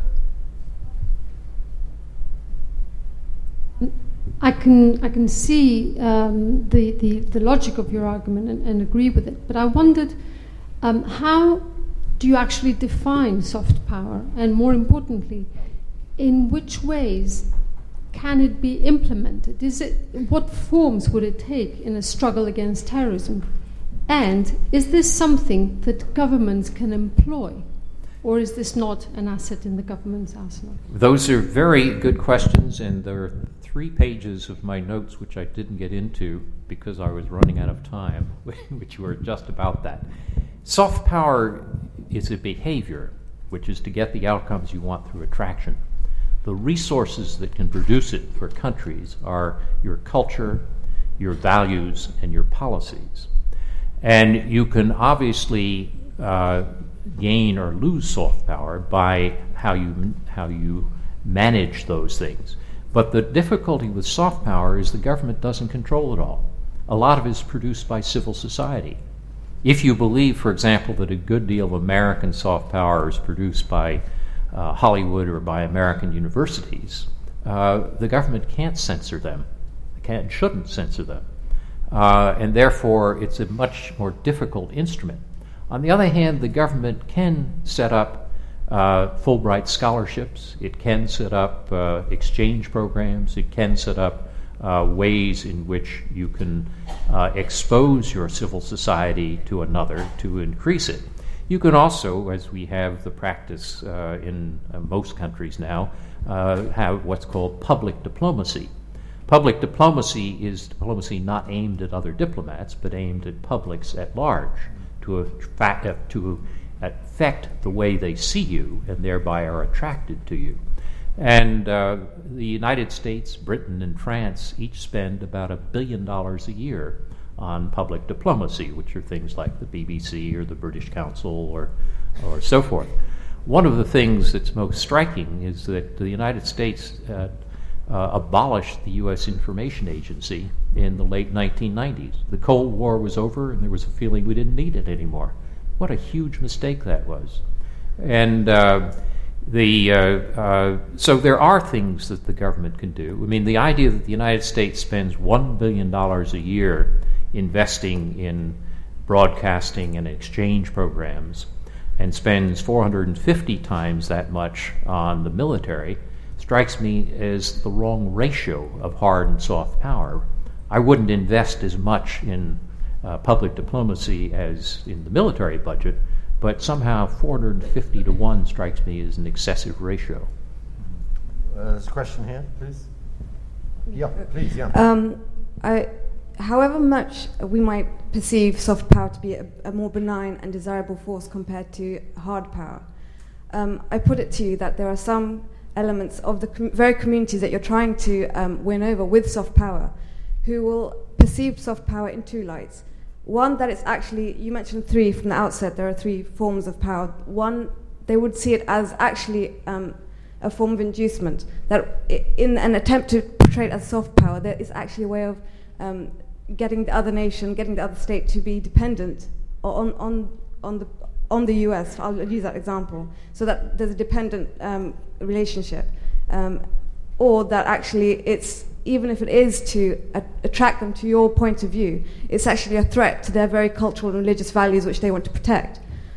I can I can see um, the, the, the logic of your argument and, and agree with it, but I wondered um, how do you actually define soft power, and more importantly, in which ways can it be implemented? Is it, what forms would it take in a struggle against terrorism? And is this something that governments can employ, or is this not an asset in the government's arsenal? Those are very good questions, and there are three pages of my notes which I didn't get into because I was running out of time, which were just about that. Soft power is a behavior, which is to get the outcomes you want through attraction. The resources that can produce it for countries are your culture, your values, and your policies. And you can obviously uh, gain or lose soft power by how you how you manage those things. But the difficulty with soft power is the government doesn't control it all. A lot of it is produced by civil society. If you believe, for example, that a good deal of American soft power is produced by uh, Hollywood or by American universities, uh, the government can't censor them. It can't and shouldn't censor them. Uh, and therefore, it's a much more difficult instrument. On the other hand, the government can set up uh, Fulbright scholarships. It can set up uh, exchange programs. It can set up uh, ways in which you can uh, expose your civil society to another to increase it. You can also, as we have the practice uh, in uh, most countries now, uh, have what's called public diplomacy. Public diplomacy is diplomacy not aimed at other diplomats, but aimed at publics at large, to, affect, uh, to affect the way they see you and thereby are attracted to you. And uh, the United States, Britain, and France each spend about a billion dollars a year on public diplomacy, which are things like the B B C or the British Council or, or so forth. One of the things that's most striking is that the United States uh, uh, abolished the U S Information Agency in the late nineteen nineties. The Cold War was over and there was a feeling we didn't need it anymore. What a huge mistake that was. And uh, the uh, uh, so there are things that the government can do. I mean, the idea that the United States spends one billion dollars a year investing in broadcasting and exchange programs and spends four hundred fifty times that much on the military strikes me as the wrong ratio of hard and soft power. I wouldn't invest as much in uh, public diplomacy as in the military budget, but somehow four hundred fifty to one strikes me as an excessive ratio. Uh, there's a question here, please. Yeah, please, yeah. Um, I, however much we might perceive soft power to be a, a more benign and desirable force compared to hard power, um, I put it to you that there are some elements of the com- very communities that you're trying to um, win over with soft power who will perceive soft power in two lights. One, that it's actually, you mentioned three from the outset, there are three forms of power. One, they would see it as actually um, a form of inducement, that in an attempt to portray it as soft power, there is actually a way of um, getting the other nation, getting the other state to be dependent on, on, on, the, on the U S. I'll use that example. So that there's a dependent um, relationship. Um, or that actually it's, even if it is to a- attract them to your point of view, it's actually a threat to their very cultural and religious values which they want to protect.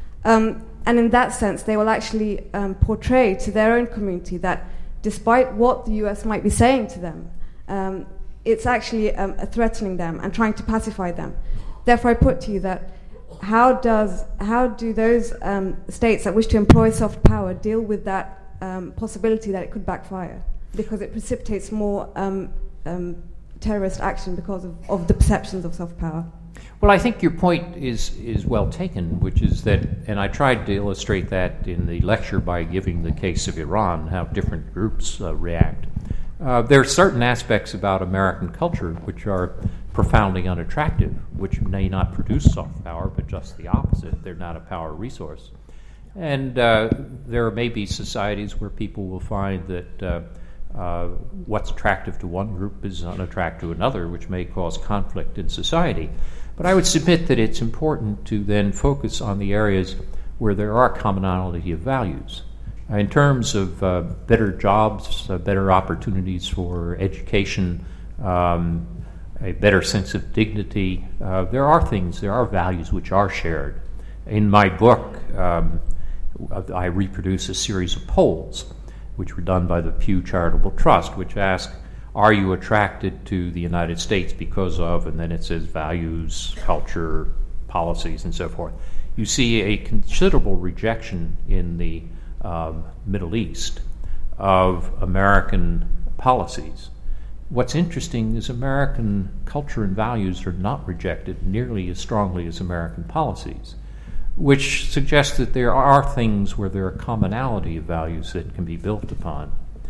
Um, and in that sense, they will actually um, portray to their own community that despite what the U S might be saying to them, um, it's actually um, threatening them and trying to pacify them. Therefore, I put to you that how does how do those um, states that wish to employ soft power deal with that um, possibility that it could backfire? Because it precipitates more um, um, terrorist action because of, of the perceptions of soft power. Well, I think your point is, is well taken, which is that, and I tried to illustrate that in the lecture by giving the case of Iran, how different groups uh, react. Uh, there are certain aspects about American culture which are profoundly unattractive, which may not produce soft power, but just the opposite. They're not a power resource. And uh, there may be societies where people will find that uh, uh, what's attractive to one group is unattractive to another, which may cause conflict in society. But I would submit that it's important to then focus on the areas where there are commonality of values. In terms of uh, better jobs, uh, better opportunities for education, um, a better sense of dignity, uh, there are things, there are values which are shared. In my book, um, I reproduce a series of polls which were done by the Pew Charitable Trust, which ask, are you attracted to the United States because of, and then it says values, culture, policies, and so forth. You see a considerable rejection in the um, Middle East of American policies. What's interesting is American culture and values are not rejected nearly as strongly as American policies, which suggests that there are things where there are commonality of values that can be built upon.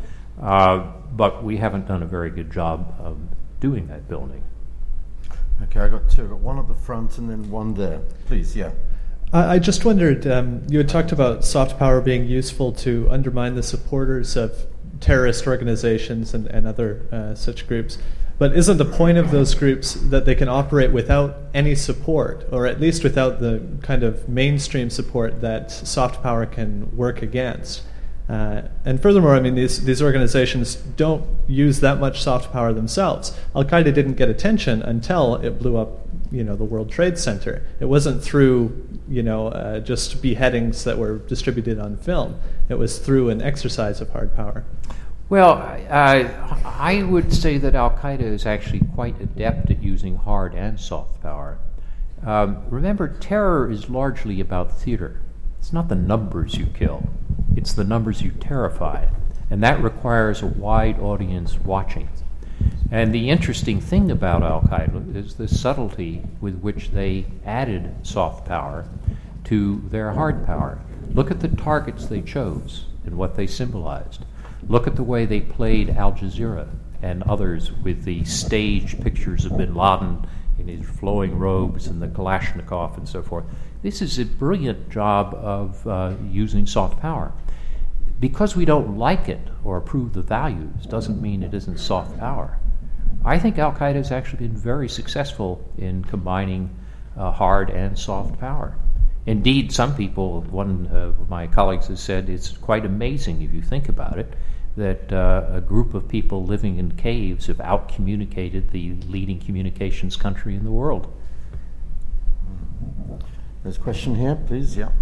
Uh, but we haven't done a very good job of doing that building. Okay, I got two. I got one at the front and then one there. Please, yeah. I, I just wondered, um, you had talked about soft power being useful to undermine the supporters of terrorist organizations and, and other uh, such groups. But isn't the point of those groups that they can operate without any support, or at least without the kind of mainstream support that soft power can work against? Uh, and furthermore, I mean, these, these organizations don't use that much soft power themselves. Al-Qaeda didn't get attention until it blew up, you know, the World Trade Center. It wasn't through, you know, uh, just beheadings that were distributed on film. It was through an exercise of hard power. Well, uh, I would say that Al-Qaeda is actually quite adept at using hard and soft power. Um, remember, terror is largely about theater. It's not the numbers you kill. It's the numbers you terrify. And that requires a wide audience watching. And the interesting thing about Al-Qaeda is the subtlety with which they added soft power to their hard power. Look at the targets they chose and what they symbolized. Look at the way they played Al Jazeera and others with the stage pictures of bin Laden in his flowing robes and the Kalashnikov and so forth. This is a brilliant job of uh, using soft power. Because we don't like it or approve the values doesn't mean it isn't soft power. I think Al-Qaeda has actually been very successful in combining uh, hard and soft power. Indeed, some people, one of my colleagues has said, it's quite amazing if you think about it, that uh, a group of people living in caves have out-communicated the leading communications country in the world. There's a question here, please. Yeah.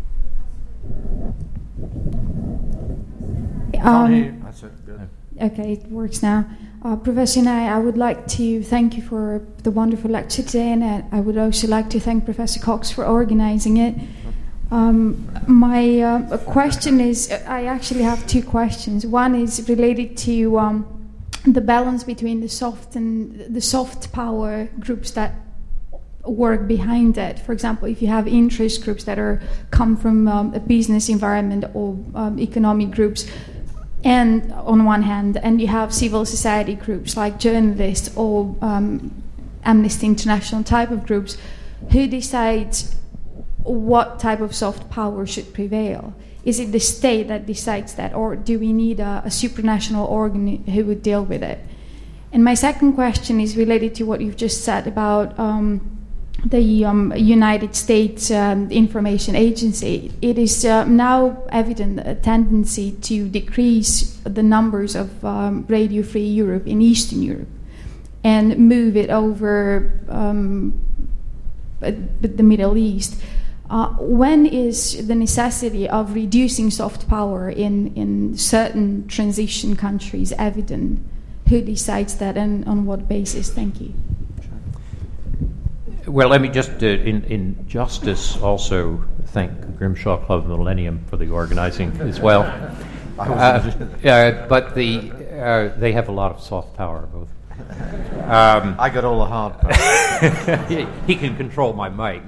Um, That's it. Good. okay, it works now. Uh, Professor Nye, I would like to thank you for the wonderful lecture today, and uh, I would also like to thank Professor Cox for organizing it. Um, my uh, question is, I actually have two questions. One is related to um, the balance between the soft and the soft power groups that work behind it. For example, if you have interest groups that are come from um, a business environment or um, economic groups, and on one hand, and you have civil society groups like journalists or um, Amnesty International type of groups, who decides what type of soft power should prevail? Is it the state that decides that, or do we need a, a supranational organ who would deal with it? And my second question is related to what you've just said about um, the um, United States um, Information Agency. It is uh, now evident a tendency to decrease the numbers of um, Radio Free Europe in Eastern Europe and move it over um, the Middle East. Uh, when is the necessity of reducing soft power in, in certain transition countries evident? Who decides that and on what basis? Thank you. Well, let me just, uh, in, in justice, also thank Grimshaw Club Millennium for the organizing as well. Uh, uh, but the uh, they have a lot of soft power, both. Um, I got all the hard power. he, he can control my mic.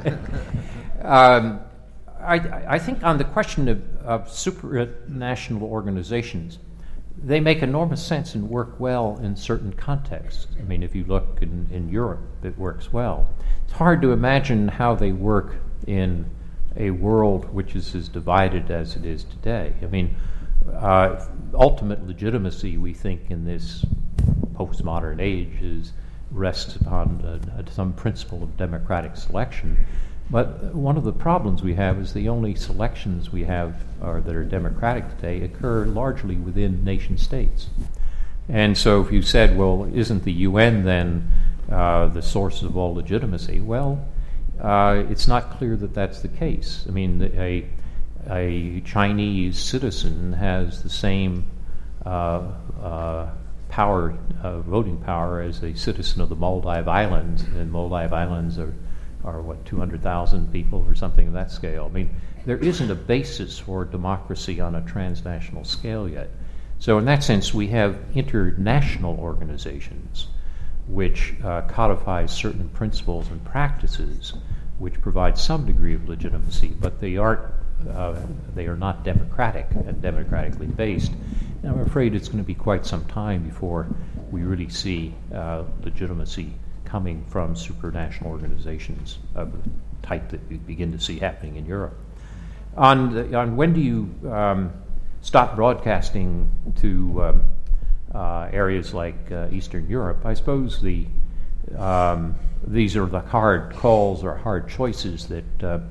um, I, I think on the question of, of supranational organizations, they make enormous sense and work well in certain contexts. I mean, if you look in, in Europe, it works well. It's hard to imagine how they work in a world which is as divided as it is today. I mean, uh, ultimate legitimacy, we think, in this postmodern age is rests upon uh, some principle of democratic selection. But one of the problems we have is the only selections we have or that are democratic today occur largely within nation states. And so if you said, well, isn't the U N then uh, the source of all legitimacy? Well, uh, it's not clear that that's the case. I mean, a, a Chinese citizen has the same uh, uh, power, uh, voting power, as a citizen of the Maldive Islands, and Maldive Islands are or what, two hundred thousand people or something of that scale. I mean, there isn't a basis for democracy on a transnational scale yet. So in that sense, we have international organizations which uh, codify certain principles and practices which provide some degree of legitimacy, but they aren't, uh, they are not democratic and democratically based. And I'm afraid it's going to be quite some time before we really see uh, legitimacy coming from supranational organizations of the type that we begin to see happening in Europe. On, the, on when do you um, stop broadcasting to um, uh, areas like uh, Eastern Europe, I suppose the um, these are the hard calls or hard choices that uh,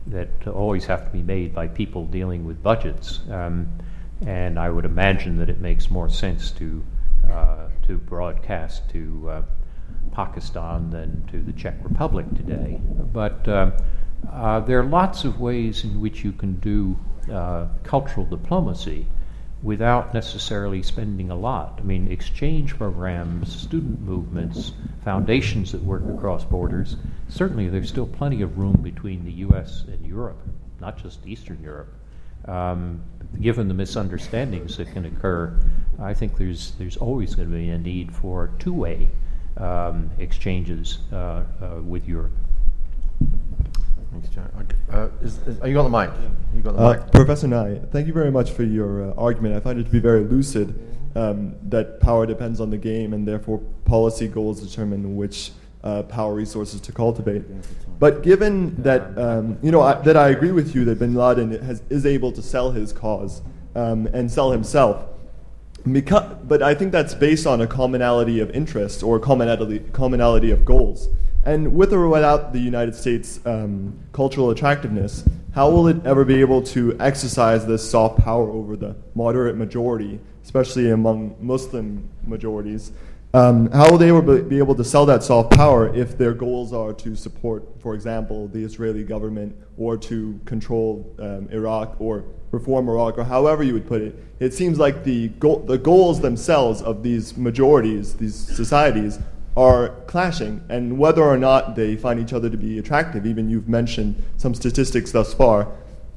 that always have to be made by people dealing with budgets. Um, and I would imagine that it makes more sense to uh, to broadcast to uh, Pakistan than to the Czech Republic today. But uh, uh, there are lots of ways in which you can do uh, cultural diplomacy without necessarily spending a lot. I mean, exchange programs, student movements, foundations that work across borders. Certainly there's still plenty of room between the U S and Europe, not just Eastern Europe. Um, given the misunderstandings that can occur, I think there's there's always going to be a need for two-way um, exchanges uh, uh, with Europe. Thanks, John. Uh, is, is, oh, you got the mic. You got the uh, mic. Professor Nye, thank you very much for your uh, argument. I find it to be very lucid um, that power depends on the game, and therefore policy goals determine which uh, power resources to cultivate. But given that um, you know I, that I agree with you that Bin Laden has, is able to sell his cause um, and sell himself, because, but I think that's based on a commonality of interest or commonality commonality of goals. And with or without the United States' um, cultural attractiveness, how will it ever be able to exercise this soft power over the moderate majority, especially among Muslim majorities? Um, how will they ever be able to sell that soft power if their goals are to support, for example, the Israeli government, or to control um, Iraq, or reform Iraq, or however you would put it? It seems like the go- the goals themselves of these majorities, these societies, are clashing, and whether or not they find each other to be attractive, even you've mentioned some statistics thus far,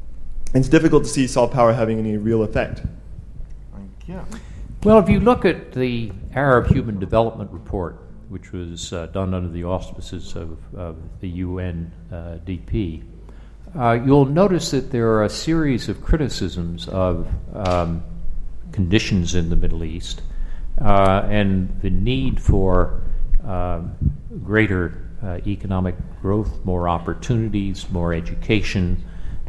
it's difficult to see soft power having any real effect. Thank you. Well, if you look at the Arab Human Development Report, which was uh, done under the auspices of, of the U N D P, uh, you'll notice that there are a series of criticisms of um, conditions in the Middle East uh, and the need for Um, greater uh, economic growth, more opportunities, more education,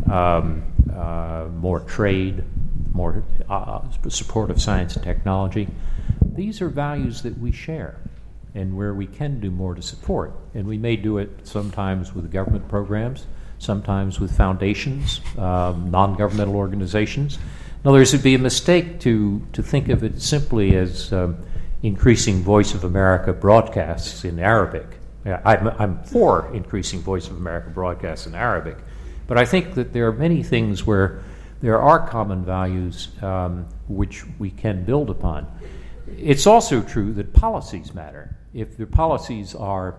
um, uh, more trade, more uh, support of science and technology. These are values that we share and where we can do more to support. And we may do it sometimes with government programs, sometimes with foundations, um, non-governmental organizations. In other words, it would be a mistake to, to think of it simply as um, increasing Voice of America broadcasts in Arabic. I'm, I'm for increasing Voice of America broadcasts in Arabic, but I think that there are many things where there are common values um, which we can build upon. It's also true that policies matter. If the policies are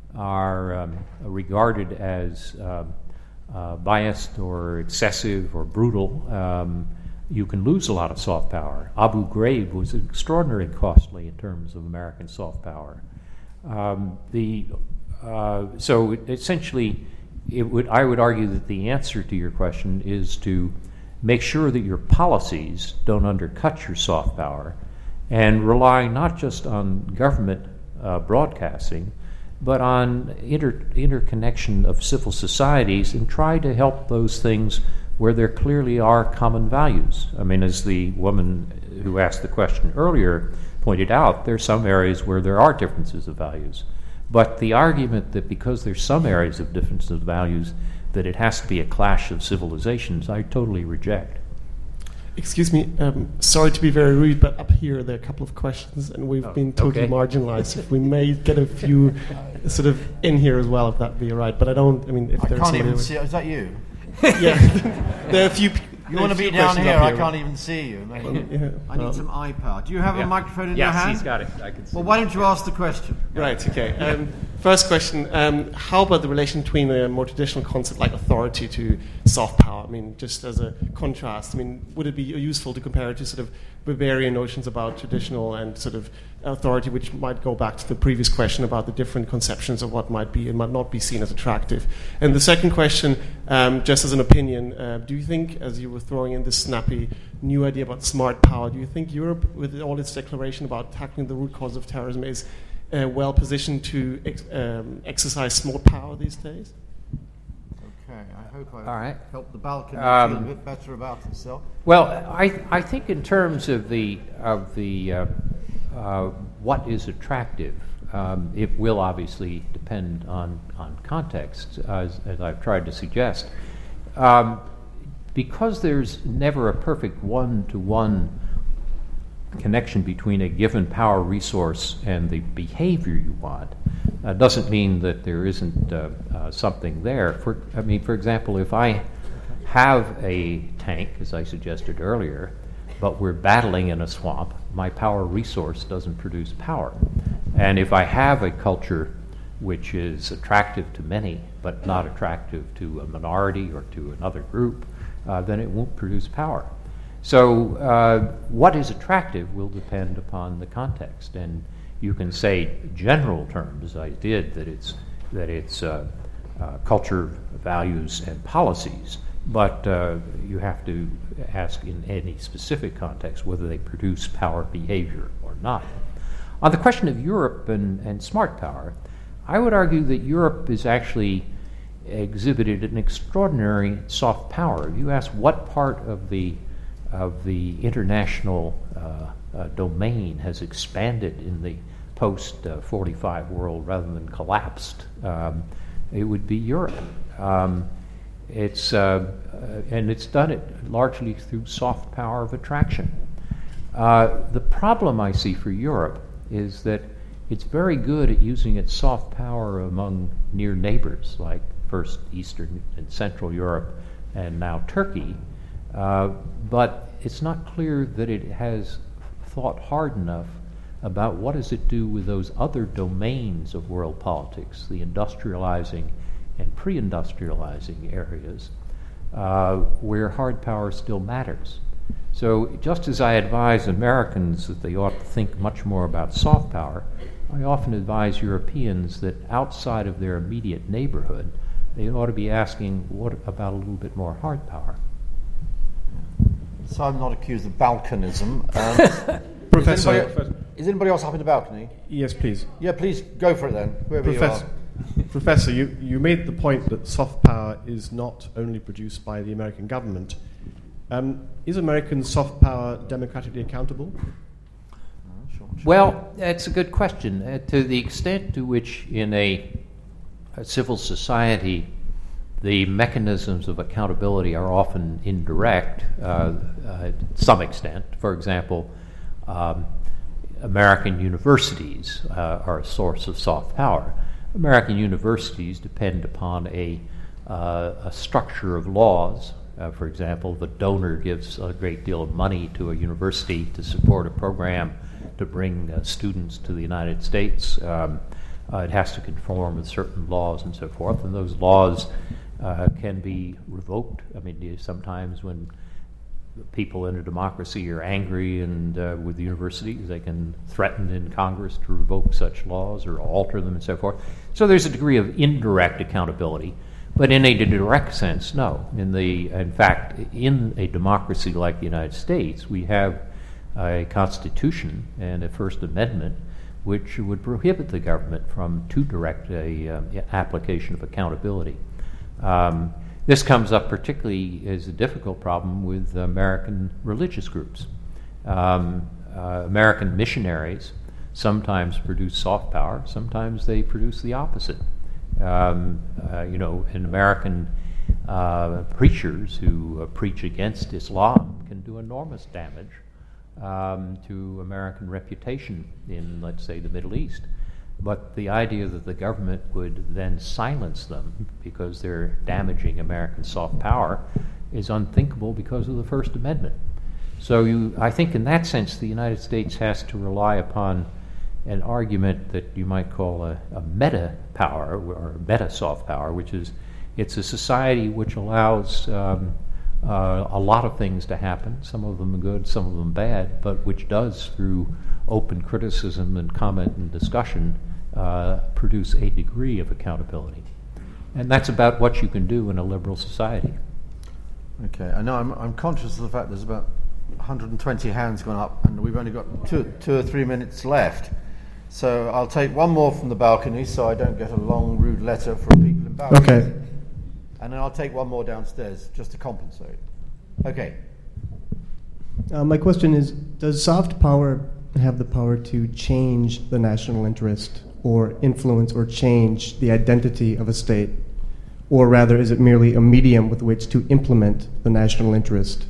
are um, regarded as um, uh, biased or excessive or brutal, um, you can lose a lot of soft power. Abu Ghraib was extraordinarily costly in terms of American soft power. Um, the uh, so essentially, it would I would argue that the answer to your question is to make sure that your policies don't undercut your soft power, and rely not just on government uh, broadcasting, but on inter- interconnection of civil societies, and try to help those things where there clearly are common values. I mean, as the woman who asked the question earlier pointed out, there are some areas where there are differences of values. But the argument that because there's some areas of differences of values, that it has to be a clash of civilizations, I totally reject. Excuse me, um, sorry to be very rude, but up here there are a couple of questions, and we've oh, been totally okay. marginalized. If we may get a few sort of in here as well, if that'd be all right. But I don't, I mean, if I there's can't even with, see. Is that you? Yeah, there are a few. You want to be down here? I can't even see you. Um, yeah, I need well, some eye power. Do you have yeah. a microphone in yes, your hand? Yes, he's got it. I can see. Well, why don't you ask the question? Right, okay. Um, first question, um, how about the relation between a more traditional concept like authority to soft power? I mean, just as a contrast, I mean, would it be useful to compare it to sort of Bavarian notions about traditional and sort of authority, which might go back to the previous question about the different conceptions of what might be and might not be seen as attractive? And the second question, um, just as an opinion, uh, do you think, as you were throwing in this snappy new idea about smart power, do you think Europe, with all its declaration about tackling the root cause of terrorism, is uh, well positioned to ex- um, exercise smart power these days? Okay, I hope I All right. helped the Balkan Um, feel a bit better about itself. Well, I I think in terms of the of the uh, uh, what is attractive, um, it will obviously depend on on context, as, as I've tried to suggest. Um, because there's never a perfect one-to-one connection between a given power resource and the behavior you want, uh, doesn't mean that there isn't uh, uh, something there. For, I mean, for example, if I have a tank, as I suggested earlier, but we're battling in a swamp, my power resource doesn't produce power. And if I have a culture which is attractive to many, but not attractive to a minority or to another group, uh, then it won't produce power. So uh, what is attractive will depend upon the context, and you can say general terms, I did, that it's that it's uh, uh, culture, values, and policies, but uh, you have to ask in any specific context whether they produce power behavior or not. On the question of Europe and, and smart power, I would argue that Europe is actually exhibited an extraordinary soft power. If you ask what part of the of the international uh, uh, domain has expanded in the post forty-five world rather than collapsed, um, it would be Europe. Um, it's uh, uh, and it's done it largely through soft power of attraction. Uh, the problem I see for Europe is that it's very good at using its soft power among near neighbors, like first Eastern and Central Europe and now Turkey. Uh, but it's not clear that it has thought hard enough about what does it do with those other domains of world politics, the industrializing and pre-industrializing areas, uh, where hard power still matters. So just as I advise Americans that they ought to think much more about soft power, I often advise Europeans that outside of their immediate neighborhood, they ought to be asking, what about a little bit more hard power? So I'm not accused of balkanism. Um, Professor, is anybody, is anybody else up in the balcony? Yes, please. Yeah, please go for it then, whoever Professor, you are. Professor, you, you made the point that soft power is not only produced by the American government. Um, is American soft power democratically accountable? Well, that's a good question. Uh, to the extent to which in a, a civil society the mechanisms of accountability are often indirect, uh, uh, to some extent. For example, um, American universities uh, are a source of soft power. American universities depend upon a, uh, a structure of laws. Uh, for example, the donor gives a great deal of money to a university to support a program to bring uh, students to the United States. Um, uh, it has to conform with certain laws and so forth, and those laws uh, can be revoked. I mean, sometimes when people in a democracy are angry and uh, with the universities, they can threaten in Congress to revoke such laws or alter them and so forth. So there's a degree of indirect accountability, but in a direct sense, no. In the, in fact, in a democracy like the United States, we have a Constitution and a First Amendment which would prohibit the government from too direct a uh, application of accountability. Um, this comes up particularly as a difficult problem with American religious groups. Um, uh, American missionaries sometimes produce soft power, sometimes they produce the opposite. Um, uh, you know, in American uh, preachers who uh, preach against Islam can do enormous damage Um, to American reputation in, let's say, the Middle East. But the idea that the government would then silence them because they're damaging American soft power is unthinkable because of the First Amendment. So you, I think in that sense the United States has to rely upon an argument that you might call a, a meta power or meta soft power, which is it's a society which allows um, Uh, a lot of things to happen, some of them good, some of them bad, but which does, through open criticism and comment and discussion, uh, produce a degree of accountability. And that's about what you can do in a liberal society. Okay, I know I'm, I'm conscious of the fact there's about one hundred twenty hands gone up, and we've only got two, two or three minutes left. So I'll take one more from the balcony so I don't get a long, rude letter from people in balconies. Okay. And then I'll take one more downstairs just to compensate. Okay. Uh, my question is, does soft power have the power to change the national interest or influence or change the identity of a state? or rather is it merely a medium with which to implement the national interest?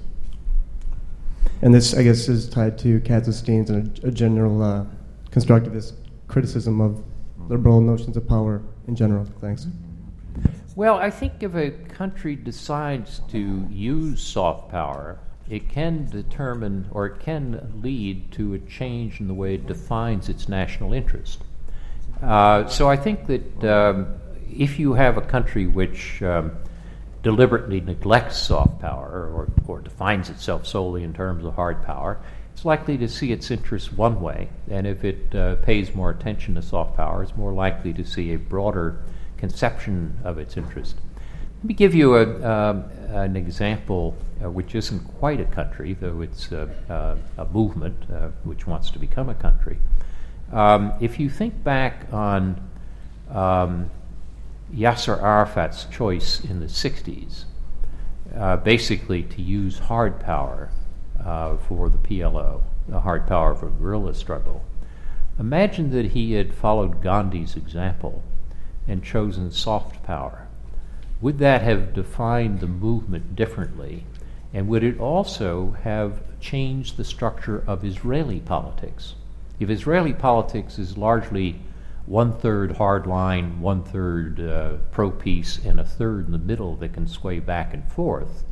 And this, I guess, is tied to Katzenstein's and a, a general uh, constructivist criticism of liberal notions of power in general. Thanks. Well, I think if a country decides to use soft power, it can determine or it can lead to a change in the way it defines its national interest. Uh, so I think that um, if you have a country which um, deliberately neglects soft power or, or defines itself solely in terms of hard power, it's likely to see its interests one way. And if it uh, pays more attention to soft power, it's more likely to see a broader conception of its interest. Let me give you a, um, an example uh, which isn't quite a country, though it's uh, uh, a movement uh, which wants to become a country. Um, if you think back on um, Yasser Arafat's choice in the sixties, uh, basically to use hard power uh, for the P L O, the hard power for guerrilla struggle. Imagine that he had followed Gandhi's example and chosen soft power. Would that have defined the movement differently? And would it also have changed the structure of Israeli politics? If Israeli politics is largely one-third hardline, one-third uh, pro-peace, and a third in the middle that can sway back and forth,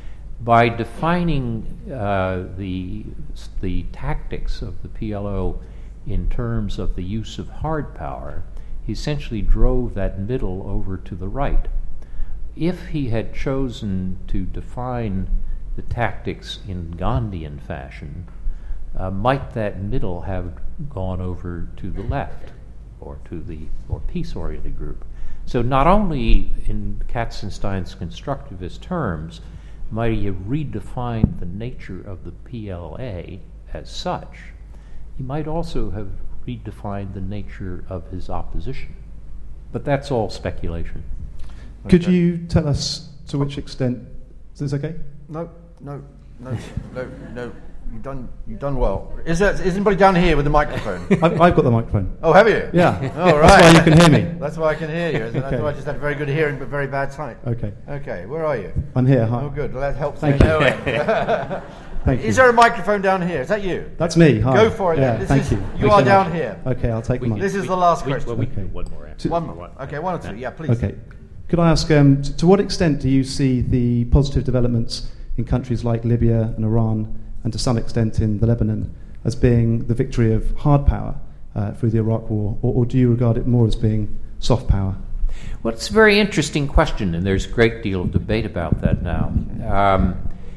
by defining uh, the, the tactics of the P L O in terms of the use of hard power, he essentially drove that middle over to the right. If he had chosen to define the tactics in Gandhian fashion, uh, might that middle have gone over to the left or to the more peace-oriented group? So not only in Katzenstein's constructivist terms might he have redefined the nature of the P L A as such, he might also have redefined the nature of his opposition. But that's all speculation. Could you tell us to which extent, is this okay? No, no, no, no, no. You've done, you've done well. Is there, is anybody down here with the microphone? I've, I've got the microphone. Oh, have you? Yeah. Oh, right. That's why you can hear me. That's why I can hear you. That's Okay. why I just had very good hearing but very bad sight. Okay. Okay, where are you? I'm here. Hi. Oh, good. Well, that helps. Thank me. you. Oh, Thank Is you. there a microphone down here? Is that you? That's me. Hi. Go for it. Yeah, then. This thank is, you. You Thanks are so down much. here. Okay, I'll take the mic. This is the last we, question. Well, we can do one more after. One more. Okay, one or two. Yeah, please. Okay. Could I ask, um, t- to what extent do you see the positive developments in countries like Libya and Iran, and to some extent in the Lebanon, as being the victory of hard power uh, through the Iraq War, or, or do you regard it more as being soft power? Well, it's a very interesting question, and there's a great deal of debate about that now. Um,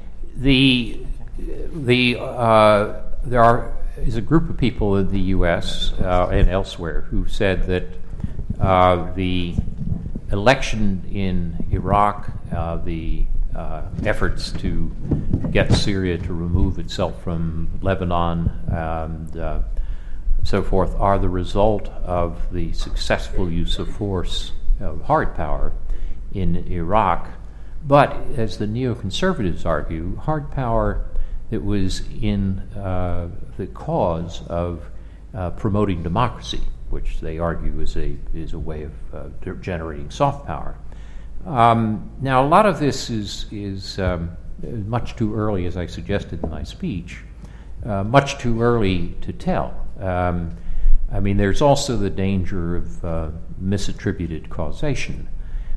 the the uh, there are is a group of people in the U S uh, and elsewhere who said that uh, the election in Iraq, uh, the uh, efforts to get Syria to remove itself from Lebanon, and uh, so forth, are the result of the successful use of force, of hard power, in Iraq. But, as the neoconservatives argue, hard power that was in uh, the cause of uh, promoting democracy, which they argue is a is a way of uh, generating soft power. Um, now, a lot of this is is um, much too early, as I suggested in my speech, uh, much too early to tell. Um, I mean, there's also the danger of uh, misattributed causation.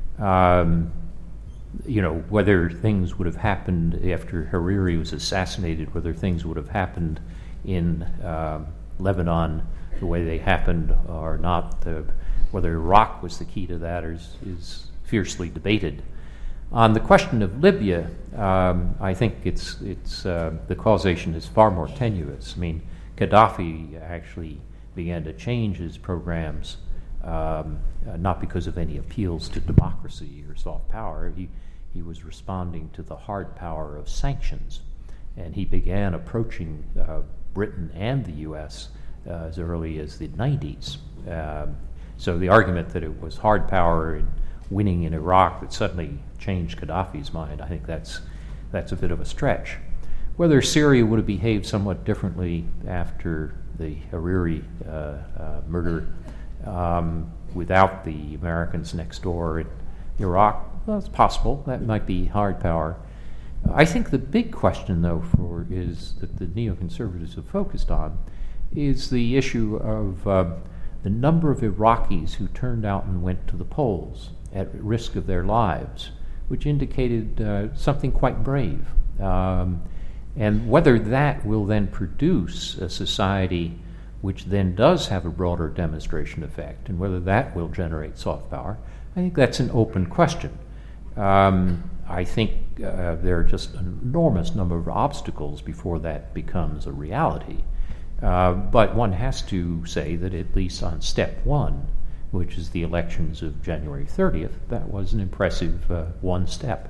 Um, you know, whether things would have happened after Hariri was assassinated, whether things would have happened in uh, Lebanon the way they happened or not, the, whether Iraq was the key to that is, is fiercely debated. On the question of Libya, um, I think it's it's uh, the causation is far more tenuous. I mean, Gaddafi actually began to change his programs, um, uh, not because of any appeals to democracy or soft power. He he was responding to the hard power of sanctions, and he began approaching uh, Britain and the U S uh, as early as the nineties. Um, so the argument that it was hard power and winning in Iraq that suddenly changed Gaddafi's mind, I think that's that's a bit of a stretch. Whether Syria would have behaved somewhat differently after the Hariri uh, uh, murder um, without the Americans next door in Iraq, Well, it's possible. That might be hard power. I think the big question, though, for is that the neoconservatives have focused on is the issue of uh, the number of Iraqis who turned out and went to the polls at risk of their lives, which indicated uh, something quite brave. Um, and whether that will then produce a society which then does have a broader demonstration effect, and whether that will generate soft power, I think that's an open question. Um, I think uh, there are just an enormous number of obstacles before that becomes a reality. Uh, but one has to say that at least on step one, which is the elections of January thirtieth, that was an impressive uh, one step.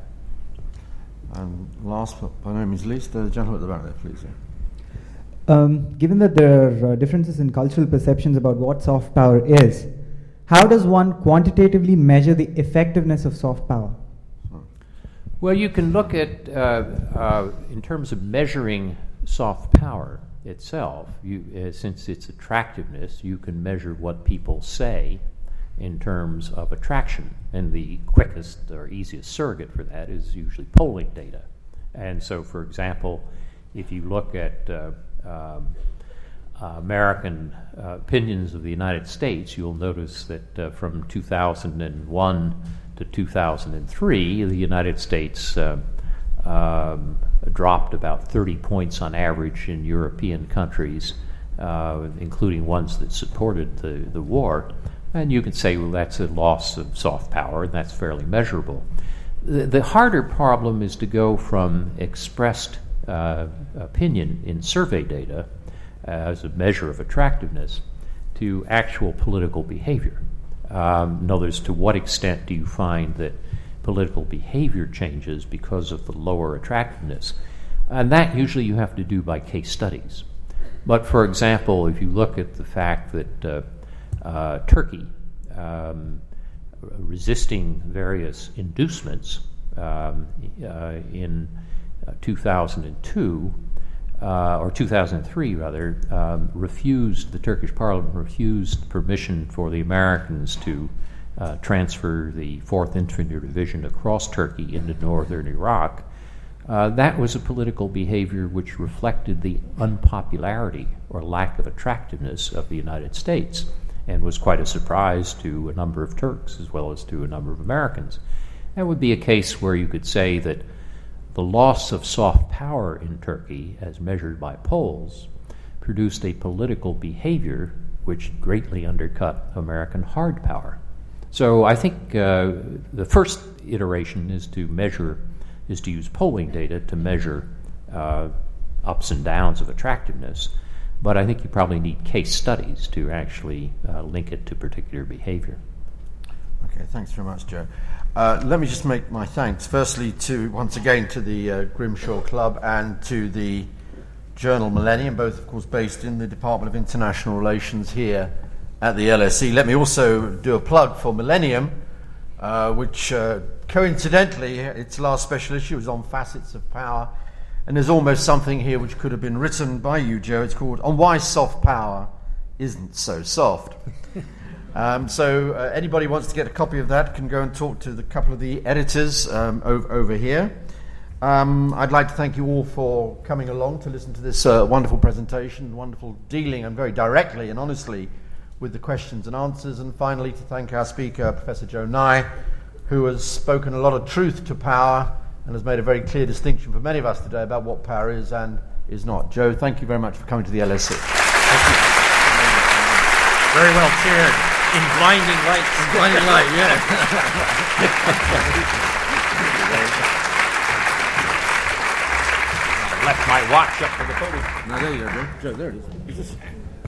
And last but by no means least, the gentleman at the back there, please. Yeah. Um, given that there are uh, differences in cultural perceptions about what soft power is, how does one quantitatively measure the effectiveness of soft power? Well, you can look at, uh, uh, in terms of measuring soft power itself, you, uh, since its attractiveness, you can measure what people say in terms of attraction. And the quickest or easiest surrogate for that is usually polling data. And so, for example, if you look at uh, um, uh, American uh, opinions of the United States, you'll notice that uh, from two thousand one to two thousand three, the United States uh, um, dropped about thirty points on average in European countries, uh, including ones that supported the, the war. And you can say, well, that's a loss of soft power, and that's fairly measurable. The, the harder problem is to go from expressed uh, opinion in survey data as a measure of attractiveness to actual political behavior. Um, in other words, to what extent do you find that political behavior changes because of the lower attractiveness? And that usually you have to do by case studies. But for example, if you look at the fact that uh, uh, Turkey, um, resisting various inducements um, uh, in uh, two thousand two, Uh, or two thousand three rather, um, refused, the Turkish parliament refused permission for the Americans to uh, transfer the fourth Infantry Division across Turkey into northern Iraq. Uh, that was a political behavior which reflected the unpopularity or lack of attractiveness of the United States, and was quite a surprise to a number of Turks as well as to a number of Americans. That would be a case where you could say that the loss of soft power in Turkey, as measured by polls, produced a political behavior which greatly undercut American hard power. So I think uh, the first iteration is to measure, is to use polling data to measure uh, ups and downs of attractiveness. But I think you probably need case studies to actually uh, link it to particular behavior. Okay, thanks very much, Joe. Uh, let me just make my thanks, firstly, to once again to the uh, Grimshaw Club and to the journal Millennium, both, of course, based in the Department of International Relations here at the L S E. Let me also do a plug for Millennium, uh, which uh, coincidentally, its last special issue was on facets of power, and there's almost something here which could have been written by you, Joe. It's called On Why Soft Power Isn't So Soft. Um, so uh, anybody who wants to get a copy of that can go and talk to the couple of the editors um, over, over here. Um, I'd like to thank you all for coming along to listen to this uh, wonderful presentation, wonderful dealing, and very directly and honestly with the questions and answers. And finally, to thank our speaker, Professor Joe Nye, who has spoken a lot of truth to power and has made a very clear distinction for many of us today about what power is and is not. Joe, thank you very much for coming to the L S E. Thank you. Very well chaired. In blinding light. In blinding light, yeah. I left my watch up for the podium. No, there you go, Joe. Joe, there it is. Is this